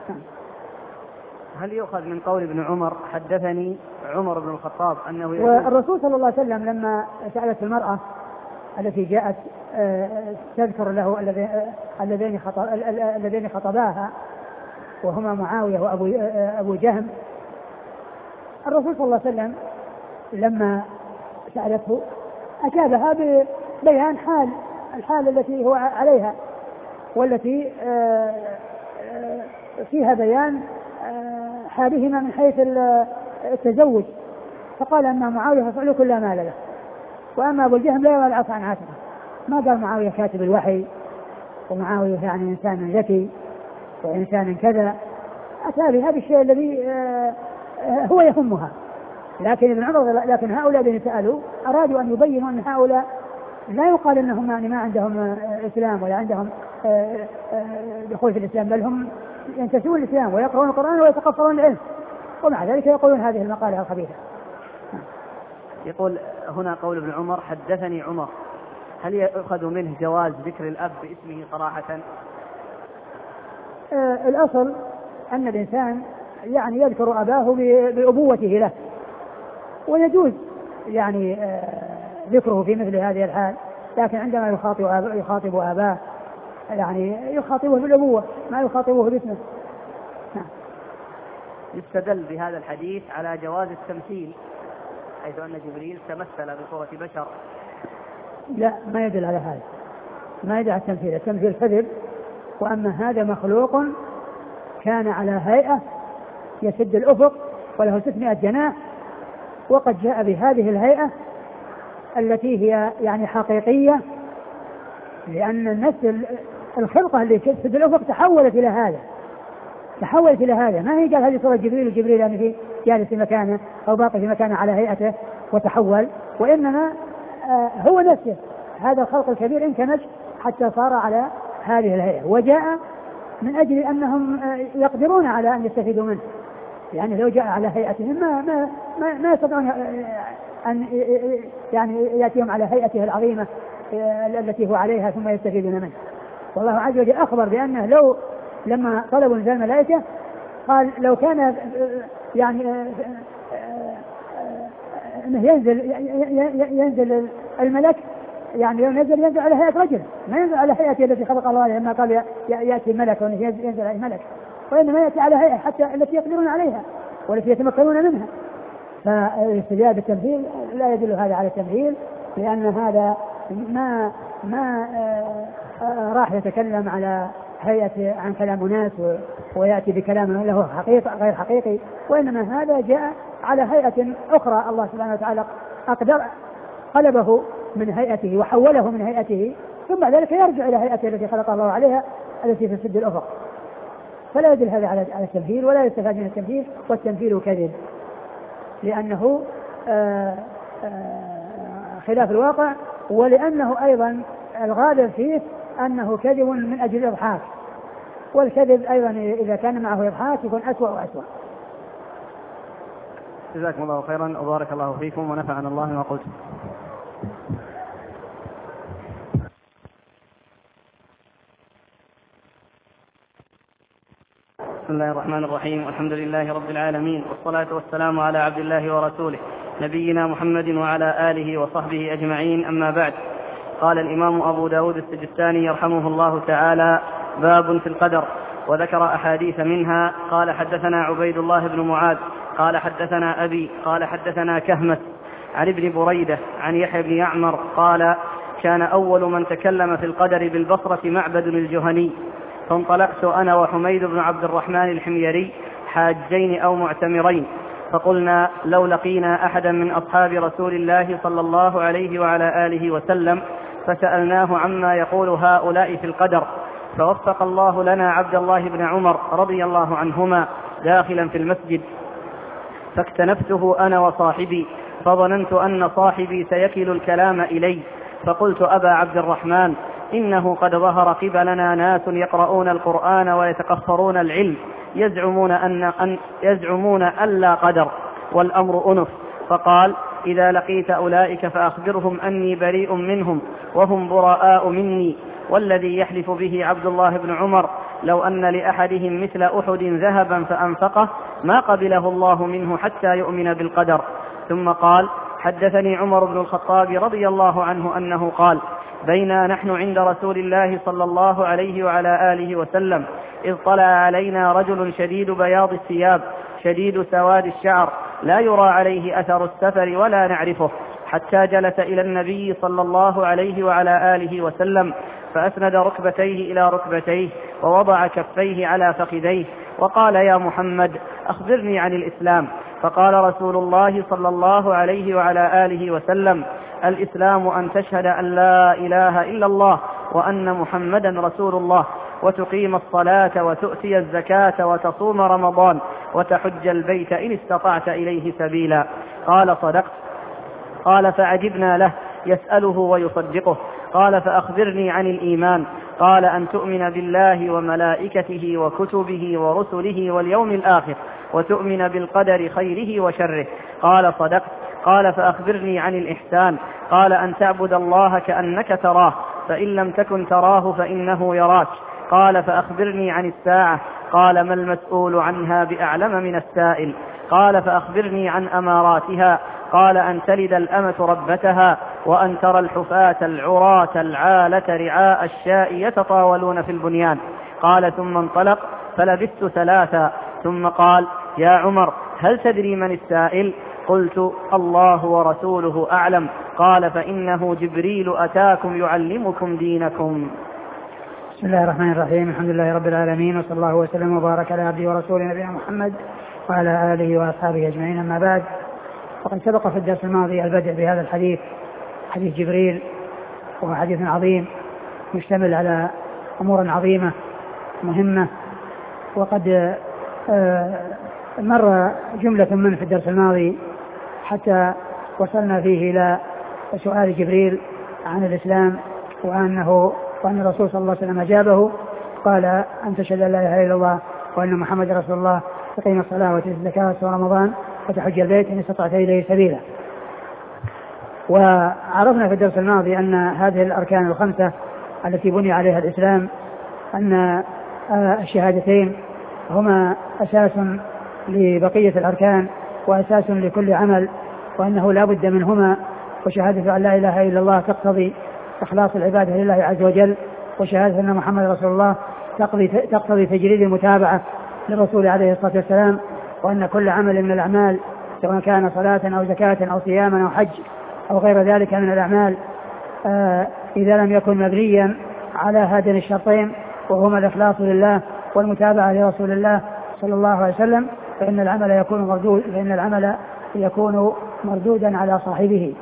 هل يؤخذ من قول ابن عمر حدثني عمر بن الخطاب أنه والرسول صلى الله عليه وسلم لما سألت المرأة التي جاءت آه تذكر له الذين خطب الذين خطباها وهما معاوية وأبو آه أبو جهم، الرسول صلى الله عليه وسلم لما سألته أجابها ببيان حال الحال التي هو عليها والتي فيها بيان حالهما من حيث التزوج، فقال أما معاوية ففعل كل مال له، وأما أبو الجهم لا يمال عصا عن عاتقه. ما قال معاوية كاتب الوحي ومعاوية يعني إنسان ذكي وإنسان كذا، أتى بهذا الشيء الذي هو يهمها. لكن ابن عمر لكن هؤلاء الذين سألوا أرادوا أن يبينوا أن هؤلاء لا يقال أنهم يعني ما عندهم إسلام ولا عندهم دخول في الإسلام، بل هم ينتسبون الإسلام ويقرؤون القرآن ويتقفرون العلم، ومع ذلك يقولون هذه المقالة الخبيثة. يقول هنا قول ابن عمر حدثني عمر، هل يؤخذ منه جواز ذكر الأب باسمه صراحة؟ آه الأصل أن الإنسان يعني يذكر أباه بأبوته له، ويجوز يعني آه ذكره في مثل هذه الحال، لكن عندما يخاطب أباه, يخاطب أباه يعني يخاطبه بالأبوة ما يخاطبه باسمه. يستدل بهذا الحديث على جواز التمثيل حيث أن جبريل تمثل بصورة بشر. لا، ما يدل على هذا، ما يدل على التمثيل، التمثيل كذب، وأما هذا مخلوق كان على هيئة يسد الأفق وله ستمائة جناح، وقد جاء بهذه الهيئة التي هي يعني حقيقية، لأن النفس الخلقة اللي تسد الأفق تحولت إلى هذا تحولت إلى هذا ما هي قال هذه صورة جبريل وجبريل يعني في جالس في مكانه أو باقي في مكانه على هيئته وتحول، وإنما آه هو نفسه هذا الخلق الكبير انكمش حتى صار على هذه الهيئة، وجاء من أجل أنهم آه يقدرون على أن يستفيدوا منه، يعني لو جاء على هيئتهم ما ما ما, ما يستطيعون أن يعني يأتيهم على هيئته العظيمة التي هو عليها ثم يستفيدون منه. والله عز وجل أخبر بأنه لو لما طلبوا نزول الملائكة قال لو كان يعني انه ينزل ينزل الملك يعني لو نزل ينزل على هيئة رجل ما ينزل على هيئته التي خلق الله لما قال يأتي الملك ينزل على الملك، وإنما يأتي على هيئة حتى التي يقدرون عليها والتي يتمكنون منها. فالاستدلال بالتمثيل لا يدل هذا على التمثيل، لأن هذا ما ما راح يتكلم على هيئة عن كلام ناس ويأتي بكلام له حقيقة غير حقيقي، وإنما هذا جاء على هيئة أخرى الله سبحانه وتعالى أقدر قلبه من هيئته وحوله من هيئته، ثم ذلك يرجع إلى هيئته التي خلق الله عليها التي في سد الأفق. فلا يدل هذا على التمثيل ولا يستفاد من التمثيل، والتمثيل كذب لأنه آآ آآ خلاف الواقع، ولأنه أيضا الغالب فيه أنه كذب من أجل الإضحاك، والكذب أيضا إذا كان معه إضحاك يكون أسوأ وأسوأ. جزاكم الله خيرا وبارك الله فيكم ونفعنا الله ما قلت. بسم الله الرحمن الرحيم، والحمد لله رب العالمين، والصلاة والسلام على عبد الله ورسوله نبينا محمد وعلى آله وصحبه أجمعين، أما بعد. قال الإمام أبو داود السجستاني يرحمه الله تعالى: باب في القدر، وذكر أحاديث منها. قال: حدثنا عبيد الله بن معاذ قال حدثنا أبي قال حدثنا كهمس عن ابن بريدة عن يحيى بن يعمر قال: كان أول من تكلم في القدر بالبصرة معبد الجهني، فانطلقت أنا وحميد بن عبد الرحمن الحميري حاجين أو معتمرين، فقلنا: لو لقينا أحدا من أصحاب رسول الله صلى الله عليه وعلى آله وسلم فسألناه عما يقول هؤلاء في القدر، فوفق الله لنا عبد الله بن عمر رضي الله عنهما داخلا في المسجد، فاكتنفته أنا وصاحبي، فظننت أن صاحبي سيكل الكلام إلي، فقلت: أبا عبد الرحمن، إنه قد ظهر قبلنا ناس يقرؤون القرآن ويتقفرون العلم، يزعمون أن, أن يزعمون ألا قدر والأمر أنف. فقال: إذا لقيت أولئك فأخبرهم أني بريء منهم وهم براء مني، والذي يحلف به عبد الله بن عمر لو أن لأحدهم مثل أحد ذهبا فأنفقه ما قبله الله منه حتى يؤمن بالقدر. ثم قال: حدثني عمر بن الخطاب رضي الله عنه أنه قال: بينا نحن عند رسول الله صلى الله عليه وعلى آله وسلم إذ طلع علينا رجل شديد بياض الثياب شديد سواد الشعر لا يرى عليه أثر السفر ولا نعرفه، حتى جلس إلى النبي صلى الله عليه وعلى آله وسلم فأسند ركبتيه إلى ركبتيه ووضع كفيه على فخذيه وقال: يا محمد، أخبرني عن الإسلام. فقال رسول الله صلى الله عليه وعلى آله وسلم: الإسلام أن تشهد أن لا إله إلا الله وأن محمدا رسول الله، وتقيم الصلاة وتؤتي الزكاة وتصوم رمضان وتحج البيت إن استطعت إليه سبيلا. قال: صدقت. قال: فعجبنا له يسأله ويصدقه. قال: فأخبرني عن الإيمان. قال: أن تؤمن بالله وملائكته وكتبه ورسله واليوم الآخر، وتؤمن بالقدر خيره وشره. قال: صدقت. قال: فأخبرني عن الإحسان. قال: أن تعبد الله كأنك تراه، فإن لم تكن تراه فإنه يراك. قال: فأخبرني عن الساعة. قال: ما المسؤول عنها بأعلم من السائل. قال: فأخبرني عن أماراتها. قال: أن تلد الأمة ربتها، وأن ترى الحفاة العراة العالة رعاء الشاء يتطاولون في البنيان. قال: ثم انطلق فلبثت ثلاثا، ثم قال: يا عمر، هل تدري من السائل؟ قلت: الله ورسوله أعلم. قال: فإنه جبريل أتاكم يعلمكم دينكم. بسم الله الرحمن الرحيم، الحمد لله رب العالمين، وصلى الله وسلم وبارك على عبده ورسوله نبينا محمد وعلى آله وأصحابه أجمعين. أما بعد، وقد سبق في الدرس الماضي البدء بهذا الحديث، حديث جبريل، وهو حديث عظيم مشتمل على أمور عظيمة مهمة، وقد مر جملة منه في الدرس الماضي حتى وصلنا فيه إلى سؤال جبريل عن الإسلام، وأنه وأن الرسول صلى الله عليه وسلم أجابه قال: أن تشهد أن لا إله إلا الله وأن محمد رسول الله، تقيم الصلاة وتؤتي الزكاة وتصوم رمضان وتحج البيت إن استطعت إليه سبيلا. وعرفنا في الدرس الماضي أن هذه الأركان الخمسة التي بني عليها الإسلام، أن الشهادتين هما أساس لبقية الأركان وأساس لكل عمل، وأنه لا بد منهما. وشهادة أن لا إله إلا الله تقتضي إخلاص العبادة لله عز وجل، وشهادة أن محمد رسول الله تقتضي تجريد المتابعة للرسول عليه الصلاة والسلام، وأن كل عمل من الأعمال سواء كان صلاة أو زكاة أو صياما أو حج أو غير ذلك من الأعمال آه إذا لم يكن مبنيا على هذين الشرطين وهما الإخلاص لله والمتابعة لرسول الله صلى الله عليه وسلم فإن العمل يكون مردود فإن العمل يكون مردودا على صاحبه،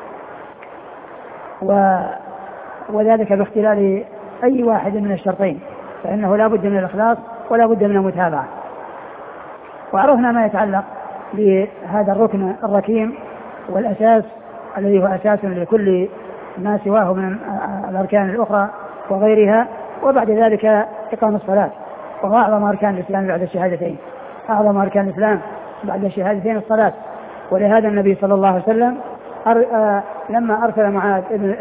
و وذلك باختلال أي واحد من الشرطين، فإنه لا بد من الإخلاص ولا بد من المتابعة. وعرفنا ما يتعلق بهذا الركن الركيم والأساس الذي هو أساس لكل ما سواه من الأركان الأخرى وغيرها. وبعد ذلك إقام الصلاة، وهو أعظم أركان الإسلام بعد الشهادتين، أعظم أركان الإسلام بعد الشهادتين الصلاة. ولهذا النبي صلى الله عليه وسلم أر... آ... لما أرسل معاذ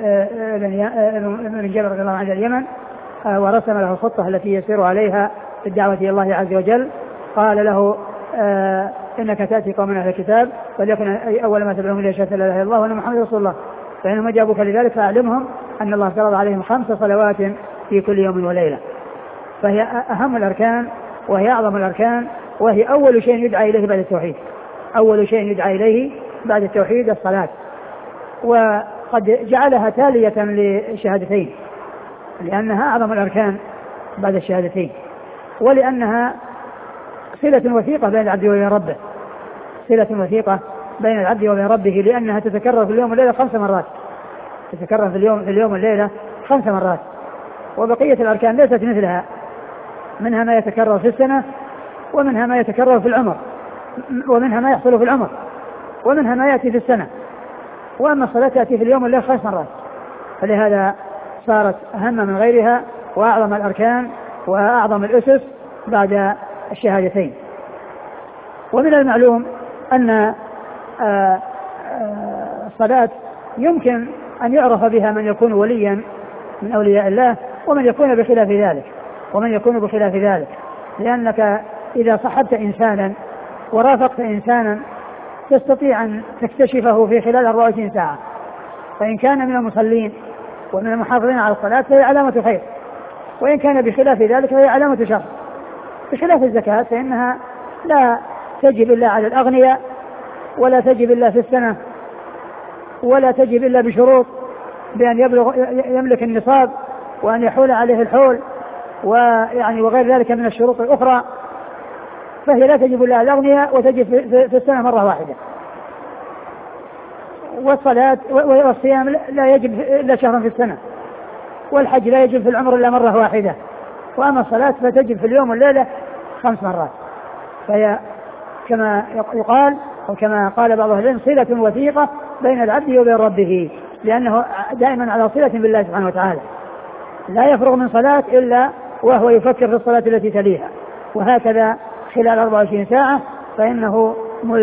بن جبل رضي الله عنه إلى اليمن آ... ورسم له الخطة التي يسير عليها في الدعوة إلى الله عز وجل، قال له آ... إنك تأتي قوم من أهل الكتاب فليكن أول ما تدعوهم إلى شهادة لا إله إلا الله وأن محمد رسول الله، فإنهم أجابوك لذلك فأعلمهم أن الله فرض عليهم خمس صلوات في كل يوم وليلة، فهي أهم الأركان وهي أعظم الأركان، وهي أول شيء يدعى إليه بعد التوحيد. أول شيء يدعى إليه بعد التوحيد الصلاة، وقد جعلها تالية للشهادتين لأنها أعظم الأركان بعد الشهادتين، ولأنها صلة وثيقة بين العبد وبين ربه، صلة وثيقة بين العبد وبين ربه، لأنها تتكرر في اليوم والليلة خمس مرات، تتكرر في اليوم في اليوم والليلة خمس مرات، وبقية الأركان ليست مثلها، منها ما يتكرر في السنة، ومنها ما يتكرر في العمر، ومنها ما يحصل في العمر، ومنها ما يأتي في السنة. وأما الصلاة تأتي في اليوم والليلة خمس مرات، فلهذا صارت أهم من غيرها وأعظم الأركان وأعظم الأسس بعد الشهادتين. ومن المعلوم أن الصلاة يمكن أن يعرف بها من يكون وليا من أولياء الله ومن يكون بخلاف ذلك ومن يكون بخلاف ذلك لأنك إذا صحبت إنسانا ورافقت إنسانا تستطيع أن تكتشفه في خلال أربعة وعشرين ساعة، فإن كان من المصلين ومن المحافظين على الصلاة فهي علامة خير، وإن كان بخلاف ذلك فهي علامة شر. بخلاف الزكاة فإنها لا تجب إلا على الأغنياء، ولا تجب إلا في السنة، ولا تجب إلا بشروط، بأن يبلغ يملك النصاب وأن يحول عليه الحول ويعني وغير ذلك من الشروط الأخرى، فهي لا تجب إلا على الأغنياء وتجب في السنة مرة واحدة. والصلاة والصيام لا يجب إلا شهرا في السنة، والحج لا يجب في العمر إلا مرة واحدة، وأما الصلاة فتجب في اليوم والليلة خمس مرات. فهي كما يقال أو كما قال بعض أهل العلم صلة وثيقة بين العبد وبين ربه، لأنه دائما على صلة بالله سبحانه وتعالى، لا يفرغ من صلاة إلا وهو يفكر في الصلاة التي تليها، وهكذا خلال أربع وعشرين ساعة، فإنه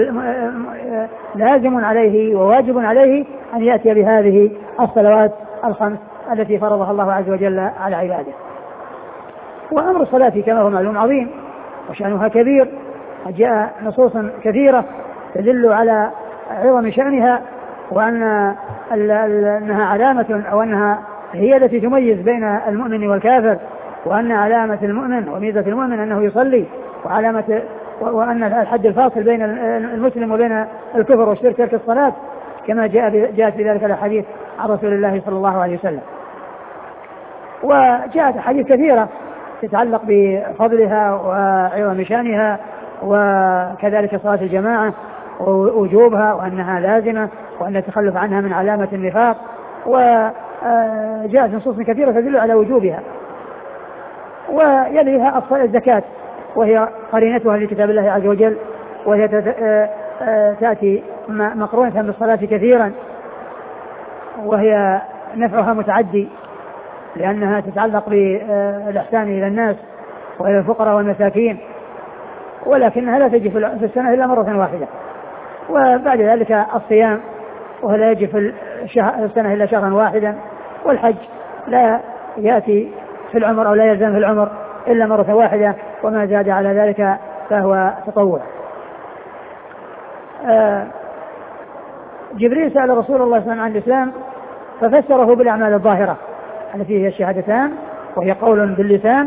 لازم عليه وواجب عليه أن يأتي بهذه الصلوات الخمس التي فرضها الله عز وجل على عباده. وأمر الصلاة كما هو معلوم عظيم وشأنها كبير، جاء نصوص كثيرة تدل على عظم شأنها، وأن أنها علامة أو أنها هي التي تميز بين المؤمن والكافر، وأن علامة المؤمن وميزة المؤمن أنه يصلي، وعلامة وأن الحد الفاصل بين المسلم وبين الكفر والشرك ترك الصلاة، كما جاء جاءت بذلك الأحاديث عن رسول الله صلى الله عليه وسلم. وجاءت أحاديث كثيرة تتعلق بفضلها وعظم شأنها وكذلك صلاة الجماعة ووجوبها وأنها لازمة وأن التخلف عنها من علامة النفاق، وجاءت نصوص كثيرة تدل على وجوبها. ويليها الزكاة وهي قرينتها لكتاب الله عز وجل، وهي تأتي مقرونة بالصلاة كثيرا، وهي نفعها متعدي لأنها تتعلق بالإحسان إلى الناس وإلى الفقراء والمساكين، ولكنها لا تجي في السنة إلا مرة واحدة. وبعد ذلك الصيام وهو لا يجي في السنة إلا شهرا واحدا، والحج لا يأتي في العمر أو لا يلزم في العمر إلا مرة واحدة، وما زاد على ذلك فهو تطوع. جبريل سأل رسول الله صلى الله عليه وسلم عن الإسلام ففسره بالأعمال الظاهرة التي هي الشهادتان، وهي قول باللسان،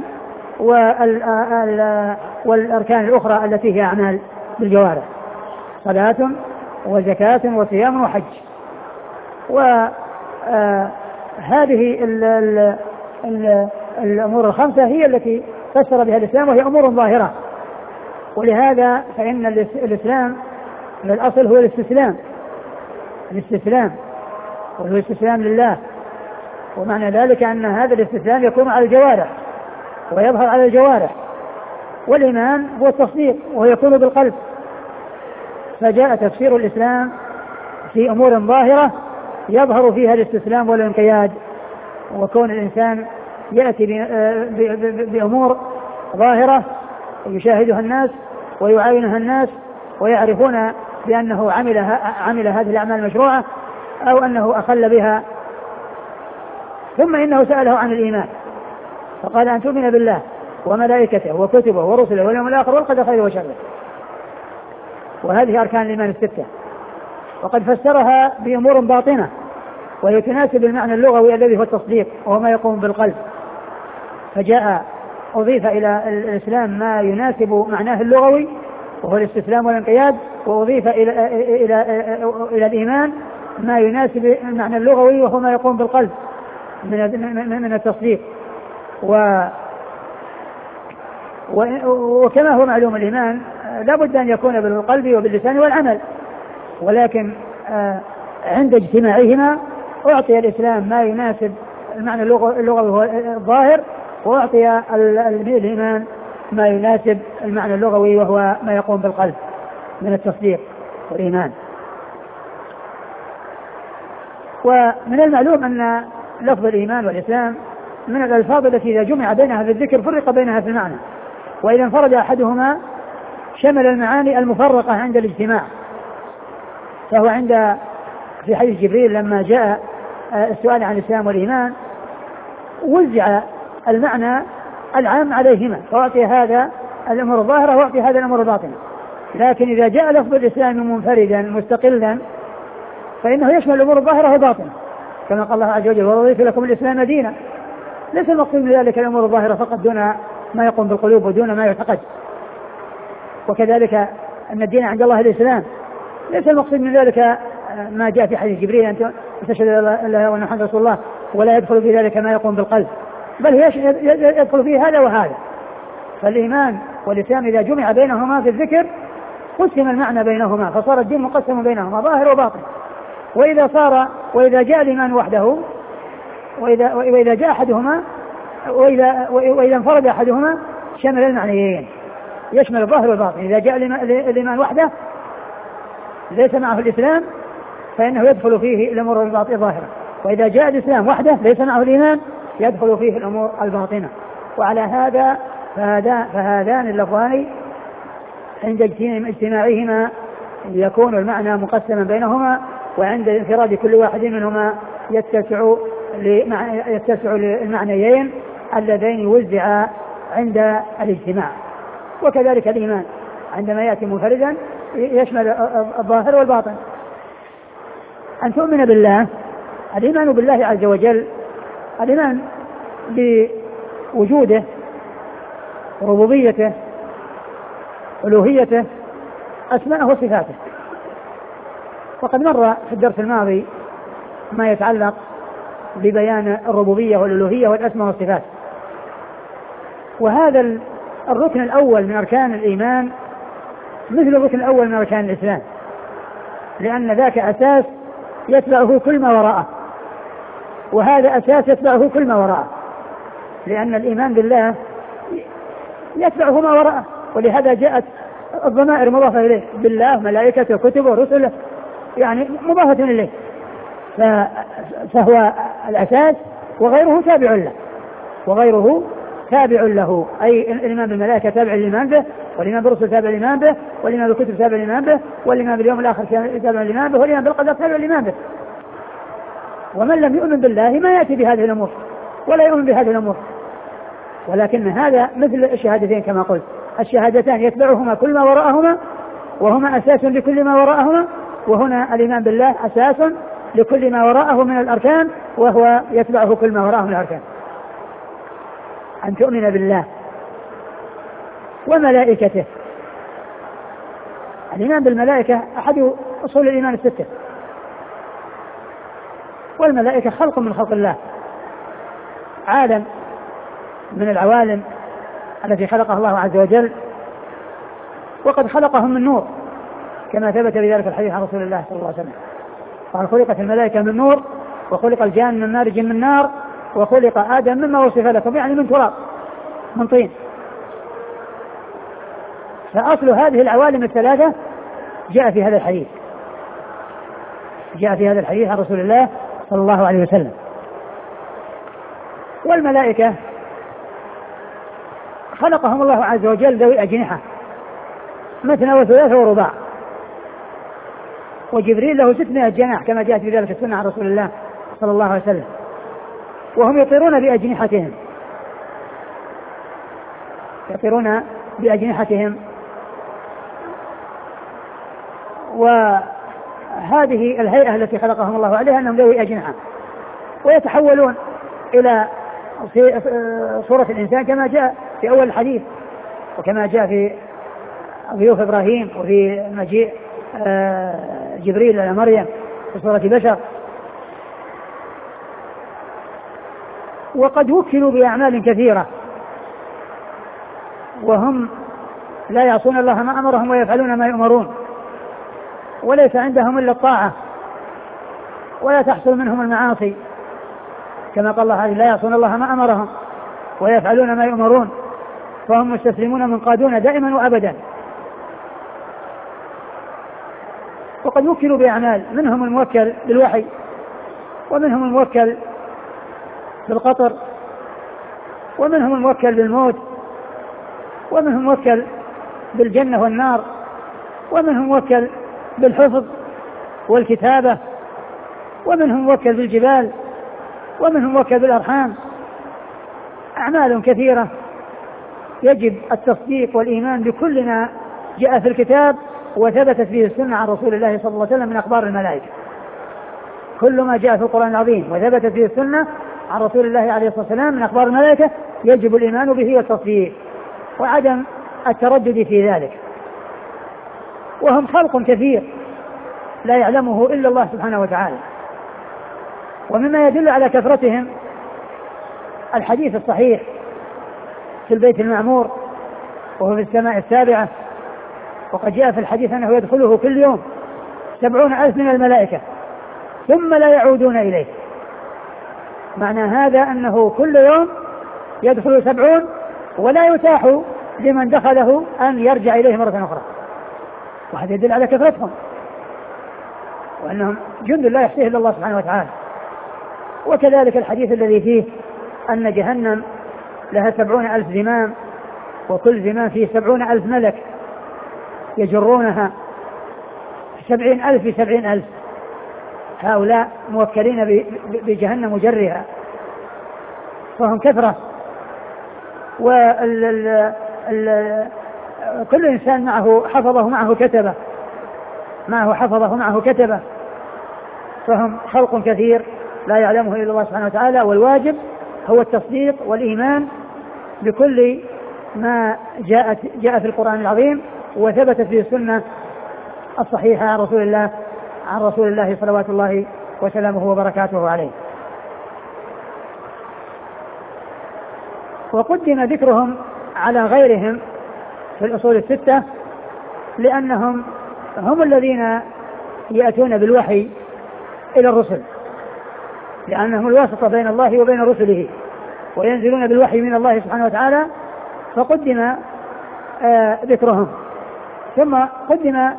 والأركان الأخرى التي هي أعمال بالجوارح، صلاة وزكاة وصيام وحج. وهذه الأمور الخمسة هي التي فسر بها الإسلام، وهي أمور ظاهرة. ولهذا فإن الإسلام الأصل هو الاستسلام الاستسلام وهو الاستسلام لله، ومعنى ذلك أن هذا الاستسلام يكون على الجوارح ويظهر على الجوارح، والإيمان هو التصديق ويكون بالقلب. فجاء تفسير الإسلام في أمور ظاهرة يظهر فيها الاستسلام والانقياد، وكون الإنسان يأتي بأمور ظاهرة يشاهدها الناس ويعاينها الناس ويعرفون بأنه عمل, عمل هذه الأعمال المشروعة أو أنه أخل بها. ثم إنه سأله عن الإيمان فقال أن تؤمن بالله وملائكته وكتبه ورسله واليوم الآخر والقدر خيره وشره، وهذه أركان الإيمان الستة. وقد فسرها بأمور باطنة وهي تناسب المعنى اللغوي الذي هو التصديق وهو ما يقوم بالقلب، فجاء أضيف إلى الإسلام ما يناسب معناه اللغوي وهو الاستسلام والانقياد، وأضيف إلى, إلى, إلى الإيمان ما يناسب المعنى اللغوي وهو ما يقوم بالقلب من, من التصديق. و وكما هو معلوم الإيمان لا بد أن يكون بالقلب وباللسان والعمل، ولكن عند اجتماعهما أعطي الإسلام ما يناسب المعنى اللغوي هو الظاهر، وأعطي الإيمان ما يناسب المعنى اللغوي وهو ما يقوم بالقلب من التصديق والإيمان. ومن المعلوم أن لفظ الإيمان والإسلام من الألفاظ التي إذا جمع بينها في الذكر فرق بينها في المعنى، وإذا انفرد أحدهما شمل المعاني المفرقة عند الاجتماع. فهو عند في حديث جبريل لما جاء السؤال عن الإسلام والإيمان وزع المعنى العام عليهما، فأعطي هذا الأمور الظاهرة وأعطي هذا الأمور الباطنة. لكن إذا جاء لفظ الإسلام منفردا مستقلا فإنه يشمل الأمور الظاهرة والباطنة، كما قال الله عز وجل ورضيت لكم الإسلام دينا. ليس المقصود من ذلك الأمور الظاهرة فقط دون ما يقوم بالقلوب ودون ما يعتقد. وكذلك أن الدين عند الله الإسلام، ليس المقصود من ذلك ما جاء في حديث جبريل أن تشهد أن لا إله وأن محمدا رسول الله ولا يدخل في ذلك ما يقوم بالقلب، بل يدخل فيه هذا وهذا. فالإيمان والإسلام إذا جمع بينهما في الذكر قسم المعنى بينهما، فصار الدين مقسم بينهما ظاهر وباطن. وإذا صار وإذا جاء الإيمان وحده وإذا, وإذا جاء أحدهما وإذا, وإذا انفرد أحدهما شمل المعنيين، يشمل الظاهر والباطن. إذا جاء الإيمان وحده ليس معه الإسلام فإنه يدخل فيه الأمور الظاهرة، وإذا جاء الإسلام وحده ليس معه الإيمان يدخل فيه الأمور الباطنة. وعلى هذا فهذان اللفظان عند اجتماعهما يكون المعنى مقسما بينهما، وعند انفراد كل واحد منهما يتسع يتسع المعنيين اللذين وزعا عند الاجتماع. وكذلك الإيمان عندما يأتي منفردا يشمل الظاهر والباطن. أن تؤمن بالله، الإيمان بالله عز وجل، الإيمان بوجوده ربوبيته ألوهيته أسماءه وصفاته. وقد مر في الدرس الماضي ما يتعلق ببيان الربوبية والألوهية والأسماء والصفات. وهذا الركن الأول من أركان الإيمان مثل الركن الأول من أركان الإسلام، لأن ذاك أساس يتبعه كل ما وراءه، وهذا أساس يتبعه كل ما وراءه، لأن الإيمان بالله يتبعه ما وراءه، ولهذا جاءت الضمائر مضافة إليه، بالله ملائكته كتبه ورسله، يعني مضافة إليه، فهو الأساس وغيره تابع له، وغيره تابع له، أي الإيمان بالملائكة تابع للإيمان به، والإيمان بالرسل تابع للإيمان به، والإيمان بالكتب تابع للإيمان به، والإيمان باليوم الآخر تابع للإيمان به، والإيمان بالقدر تابع للإيمان به. ومن لم يؤمن بالله ما يأتي بهذه الأمور ولا يؤمن بهذه الأمور، ولكن هذا مثل الشهادتين كما قلت، الشهادتان يتبعهما كل ما وراءهما، وهما أساس لكل ما وراءهما، وهنا الإيمان بالله أساس لكل ما وراءه من الأركان، وهو يتبعه كل ما وراءه من الأركان. أن تؤمن بالله وملائكته. الإيمان بالملائكة أحد أصول الإيمان الستة، والملائكة خلق من خلق الله، عالم من العوالم التي خلقها الله عز وجل، وقد خلقهم من نور كما ثبت بذلك الحديث عن رسول الله صلى الله عليه وسلم، قال خلقت الملائكة من نور، وخلق الجان من مارج من نار، وخلق آدم مما وصف لكم، يعني من تراب من طين. فأصل هذه العوالم الثلاثة جاء في هذا الحديث، جاء في هذا الحديث عن رسول الله صلى الله عليه وسلم. والملائكة خلقهم الله عز وجل ذوي أجنحة مثنى وثلاثة ورباع، وجبريل له ستمائة جناح كما جاءت في ذلك السنة عن رسول الله صلى الله عليه وسلم، وهم يطيرون بأجنحتهم يطيرون بأجنحتهم وهذه الهيئة التي خلقهم الله عليها أنهم ذوي أجنحة، ويتحولون إلى صورة الإنسان كما جاء في أول الحديث، وكما جاء في ضيوف إبراهيم، وفي مجيء جبريل إلى مريم في صورة بشر. وقد وكلوا بأعمال كثيرة، وهم لا يعصون الله ما أمرهم ويفعلون ما يؤمرون، وليس عندهم إلا الطاعة، ولا تحصل منهم المعاصي، كما قال الله لا يعصون الله ما أمرهم ويفعلون ما يؤمرون، فهم مستسلمون منقادون دائما وأبدا. وقد وكلوا بأعمال، منهم الموكل بالوحي، ومنهم الموكل بالقطر، ومنهم الموكل بالموت، ومنهم الموكل بالجنة والنار، ومنهم الموكل بالحفظ والكتابة، ومنهم موكل بالجبال، ومنهم موكل بالأرحام. أعمال كثيرة يجب التصديق والإيمان بكل ما جاء في الكتاب وثبتت فيه السنة عن رسول الله صلى الله عليه وسلم من أخبار الملائكة. كل ما جاء في القرآن العظيم وثبتت فيه السنة عن رسول الله عليه الصلاة والسلام من أخبار الملائكة يجب الإيمان به والتصديق وعدم التردد في ذلك. وهم خلق كثير لا يعلمه إلا الله سبحانه وتعالى. ومما يدل على كثرتهم الحديث الصحيح في البيت المعمور وهو في السماء السابعة، وقد جاء في الحديث أنه يدخله كل يوم سبعون ألف من الملائكة ثم لا يعودون إليه. معنى هذا أنه كل يوم يدخل سبعون ولا يتاح لمن دخله أن يرجع إليه مرة أخرى، وهذا يدل على كثرتهم وأنهم جند لا يحصيه إلا الله سبحانه وتعالى. وكذلك الحديث الذي فيه أن جهنم لها سبعون ألف زمام، وكل زمام فيه سبعون ألف ملك يجرونها سبعين ألف في سبعين ألف، هؤلاء موكلين بجهنم مجرها، فهم كثرة. وكل إنسان معه حفظه معه كتبه معه حفظه معه كتبه فهم خلق كثير لا يعلمه إلا الله سبحانه وتعالى. والواجب هو التصديق والإيمان بكل ما جاءت جاء في القرآن العظيم وثبتت فيه السنة الصحيحة عن رسول الله عن رسول الله صلوات الله وسلامه وبركاته عليه. وقدم ذكرهم على غيرهم في الأصول الستة لأنهم هم الذين يأتون بالوحي إلى الرسل، لأنهم الواسطة بين الله وبين رسله، وينزلون بالوحي من الله سبحانه وتعالى، فقدم آه ذكرهم، ثم قدم آه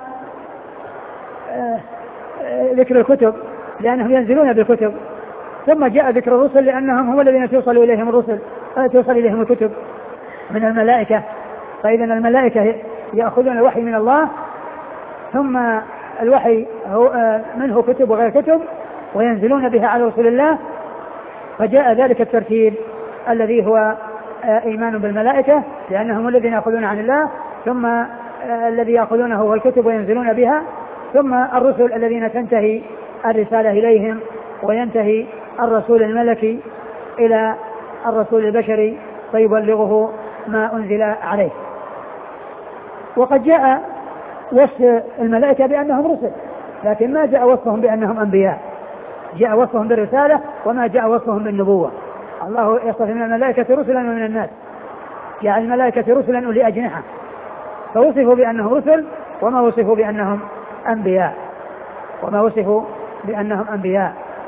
آه ذكر الكتب لأنهم ينزلون بالكتب، ثم جاء ذكر الرسل لأنهم هم الذين توصل إليهم الرسل توصل إليهم الكتب من الملائكة. فإذا الملائكة يأخذون الوحي من الله، ثم الوحي هو منه كتب وغير كتب، وينزلون بها على رسول الله، فجاء ذلك الترتيب الذي هو إيمان بالملائكة لأنهم الذين يأخذون عن الله، ثم الذي يأخذونه هو الكتب وينزلون بها، ثم الرسل الذين تنتهي الرسالة إليهم وينتهي الرسول الملكي إلى الرسول البشري فيبلغه ما أنزل عليه. وقد جاء وصف الملائكة بأنهم رسل، لكن ما جاء وصفهم بأنهم أنبياء، جاء وصفهم بالرسالة وما جاء وصفهم بالنبوة. الله يصف من الملائكة رسلا ومن الناس، جاء الملائكة رسلا أولي أجنحة، فوصفوا بأنهم رسل وما وصفوا بأنهم أنبياء وما وصفوا بأنهم أنبياء.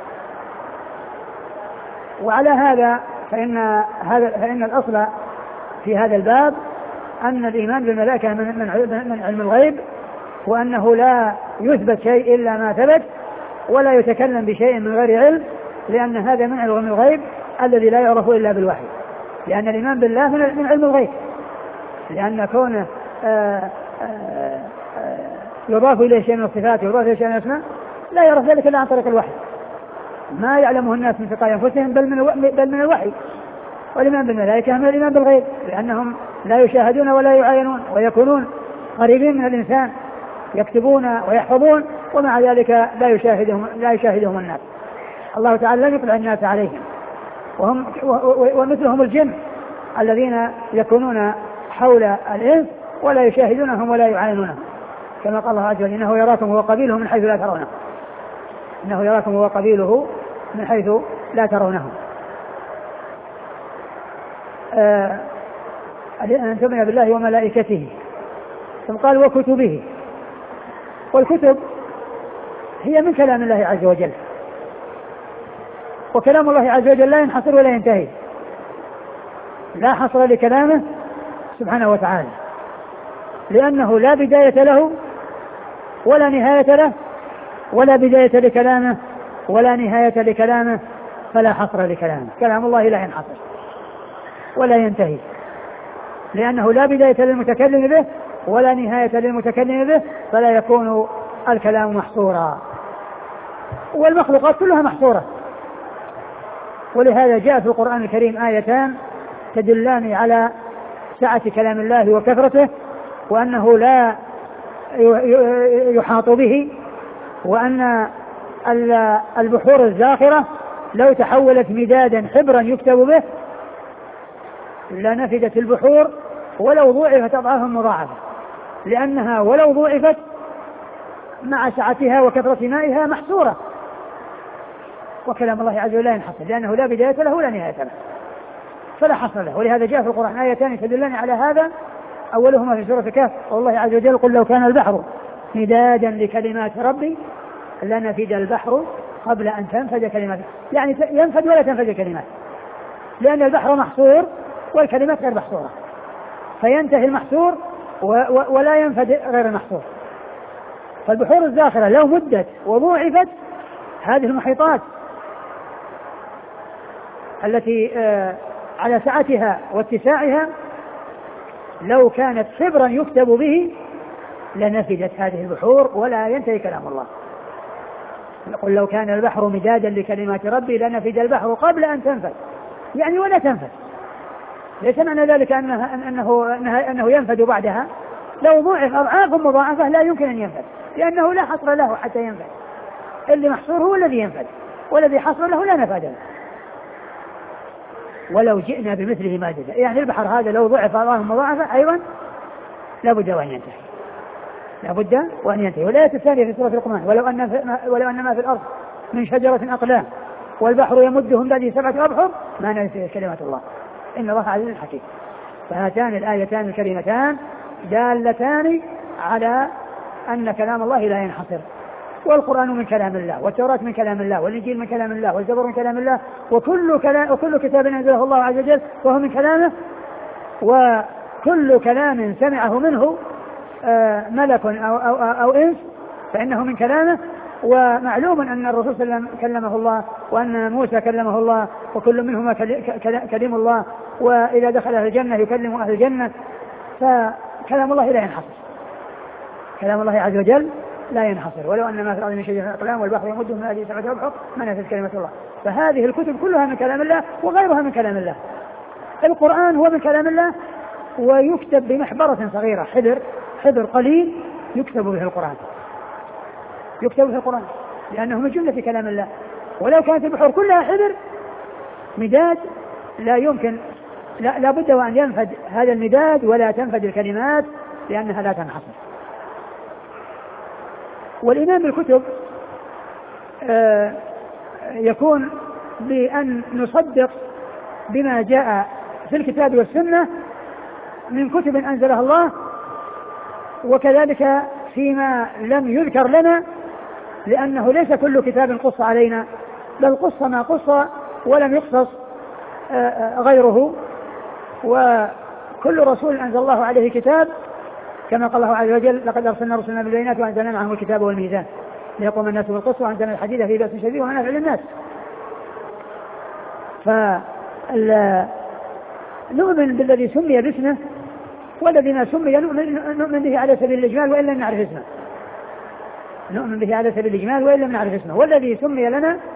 وعلى هذا فإن هذا فإن الأصل في هذا الباب أن الإيمان بالملائكة من, من, من علم الغيب، وأنه لا يثبت شيء إلا ما ثبت، ولا يتكلم بشيء من غير علم، لأن هذا من علم الغيب الذي لا يعرف إلا بالوحي، لأن الإيمان بالله من علم الغيب، لأن كونه آآ آآ يضاف إليه شيء من الصفات ويضاف إليه شيء من الأسماء لا يعرف ذلك إلا عن طريق الوحي، ما يعلمه الناس من تلقاء أنفسهم بل من, بل من الوحي. والإيمان بالملائكة من الإيمان بالغيب، لأنهم لا يشاهدون ولا يعاينون، ويكونون قريبين من الإنسان، يكتبون ويحفظون، ومع ذلك لا يشاهدهم لا يشاهدهم الناس. الله تعالى لم يطلع الناس عليهم، وهم ومثلهم الجن الذين يكونون حول الإنس ولا يشاهدونهم ولا يعاينونهم، كما قال الله عز وجل: إنه يراكم هو قبيله من حيث لا ترونه إنه يراكم هو قبيله من حيث لا ترونه. آه أن تؤمن بالله وملائكته، ثم قال وكتبه. والكتب هي من كلام الله عز وجل، وكلام الله عز وجل لا ينحصر ولا ينتهي، لا حصر لكلامه سبحانه وتعالى، لأنه لا بداية له ولا نهاية له، ولا بداية لكلامه ولا نهاية لكلامه، فلا حصر لكلامه. كلام الله لا ينحصر ولا ينتهي، لأنه لا بداية للمتكلم به ولا نهاية للمتكلم به، فلا يكون الكلام محصورا، والمخلوقات كلها محصورة. ولهذا جاء في القرآن الكريم آيتان تدلان على سعة كلام الله وكثرته، وأنه لا يحاط به، وأن البحور الزاخرة لو تحولت مدادا حبرا يكتب به لنفدت البحور ولو ضوعفت أضعافا مضاعفة، لأنها ولو ضوعفت مع سعتها وكثرة مائها محصورة. وكلام الله عز وجل لا ينحصر، لأنه لا بداية له ولا نهاية له، فلا حصر له. ولهذا جاء في القرآن آيتان تدلان على هذا، أولهما في سورة الكهف: والله عز وجل: قل لو كان البحر مدادا لكلمات ربي لنفد البحر قبل أن تنفد كلمات، يعني ينفد ولا تنفد كلمات، لأن البحر محصور والكلمات غير محصورة، فينتهي المحصور ولا ينفد غير المحصور. فالبحور الزاخرة لو مدت وضوعفت، هذه المحيطات التي على سعتها واتساعها لو كانت حبرا يكتب به لنفدت هذه البحور ولا ينتهي كلام الله. قل لو كان البحر مدادا لكلمات ربي لنفد البحر قبل أن تنفد، يعني ولا تنفد. ليس معنى ذلك أنه, أنه, أنه, أنه ينفد بعدها، لو ضعف أضعاف مضاعفة لا يمكن أن ينفد، لأنه لا حصر له حتى ينفد. اللي محصور هو الذي ينفد، والذي حصر له لا نفد له. ولو جئنا بمثله ماددا، يعني البحر هذا لو ضعف أضعاف مضاعفة أيضا لابد وأن ينتهي، لابد وأن ينتهي. والآية الثانية في سورة لقمان: ولو أن ولو أن ما في الأرض من شجرة أقلام والبحر يمده من بعده سبعة أبحر ما نفدت كلمات الله إن الله عزيز حكيم. فهاتان الآيتان الكريمتان دالتان على أن كلام الله لا ينحصر. والقرآن من كلام الله، والتوراة من كلام الله، والإنجيل من كلام الله، والزبور من كلام الله، وكل كلام وكل كتاب أنزله الله عز وجل وهو من كلامه، وكل كلام سمعه منه ملك أو, أو, أو إنس فإنه من كلامه. ومعلوم أن الرسول صلى الله عليه وسلم كلمه الله، وأن موسى كلمه الله، وكل منهما كلم الله، وإذا دخل أهل الجنة يكلم أهل الجنة. فكلام الله لا ينحصر، كلام الله عز وجل لا ينحصر. ولو أن ما في الأرض من شجر الأقلام والبحر يمده من هذه سبعة أبحر ما نفذت كلمة الله. فهذه الكتب كلها من كلام الله وغيرها من كلام الله. القرآن هو من كلام الله ويكتب بمحبرة صغيرة، حبر حبر قليل يكتب به القرآن، يكتب به القرآن لأنه من جملة كلام الله. ولو كانت البحور كلها حبر مداد لا يمكن، لا, لا بد وأن ينفد هذا المداد ولا تنفد الكلمات لأنها لا تنحصر. والإيمان بالكتب آه يكون بأن نصدق بما جاء في الكتاب والسنة من كتب أنزلها الله، وكذلك فيما لم يذكر لنا، لأنه ليس كل كتاب قص علينا، بل قص ما قص ولم يقصص غيره. وكل رسول أنزل الله عليه كتاب كما قال الله عز وجل: لقد أرسلنا رسلنا بالبينات وأنزلنا معهم الكتاب والميزان ليقوم الناس بالقسط وأنزلنا الحديد فيه بأس شديد ومنافع للناس. فنؤمن بالذي سمي باسمه، والذي ما سمي نؤمن به على سبيل الإجمال وإن لم نعرف اسمه، نؤمن به على سبيل الإجمال وإن لم نعرف اسمه. والذي سمي لنا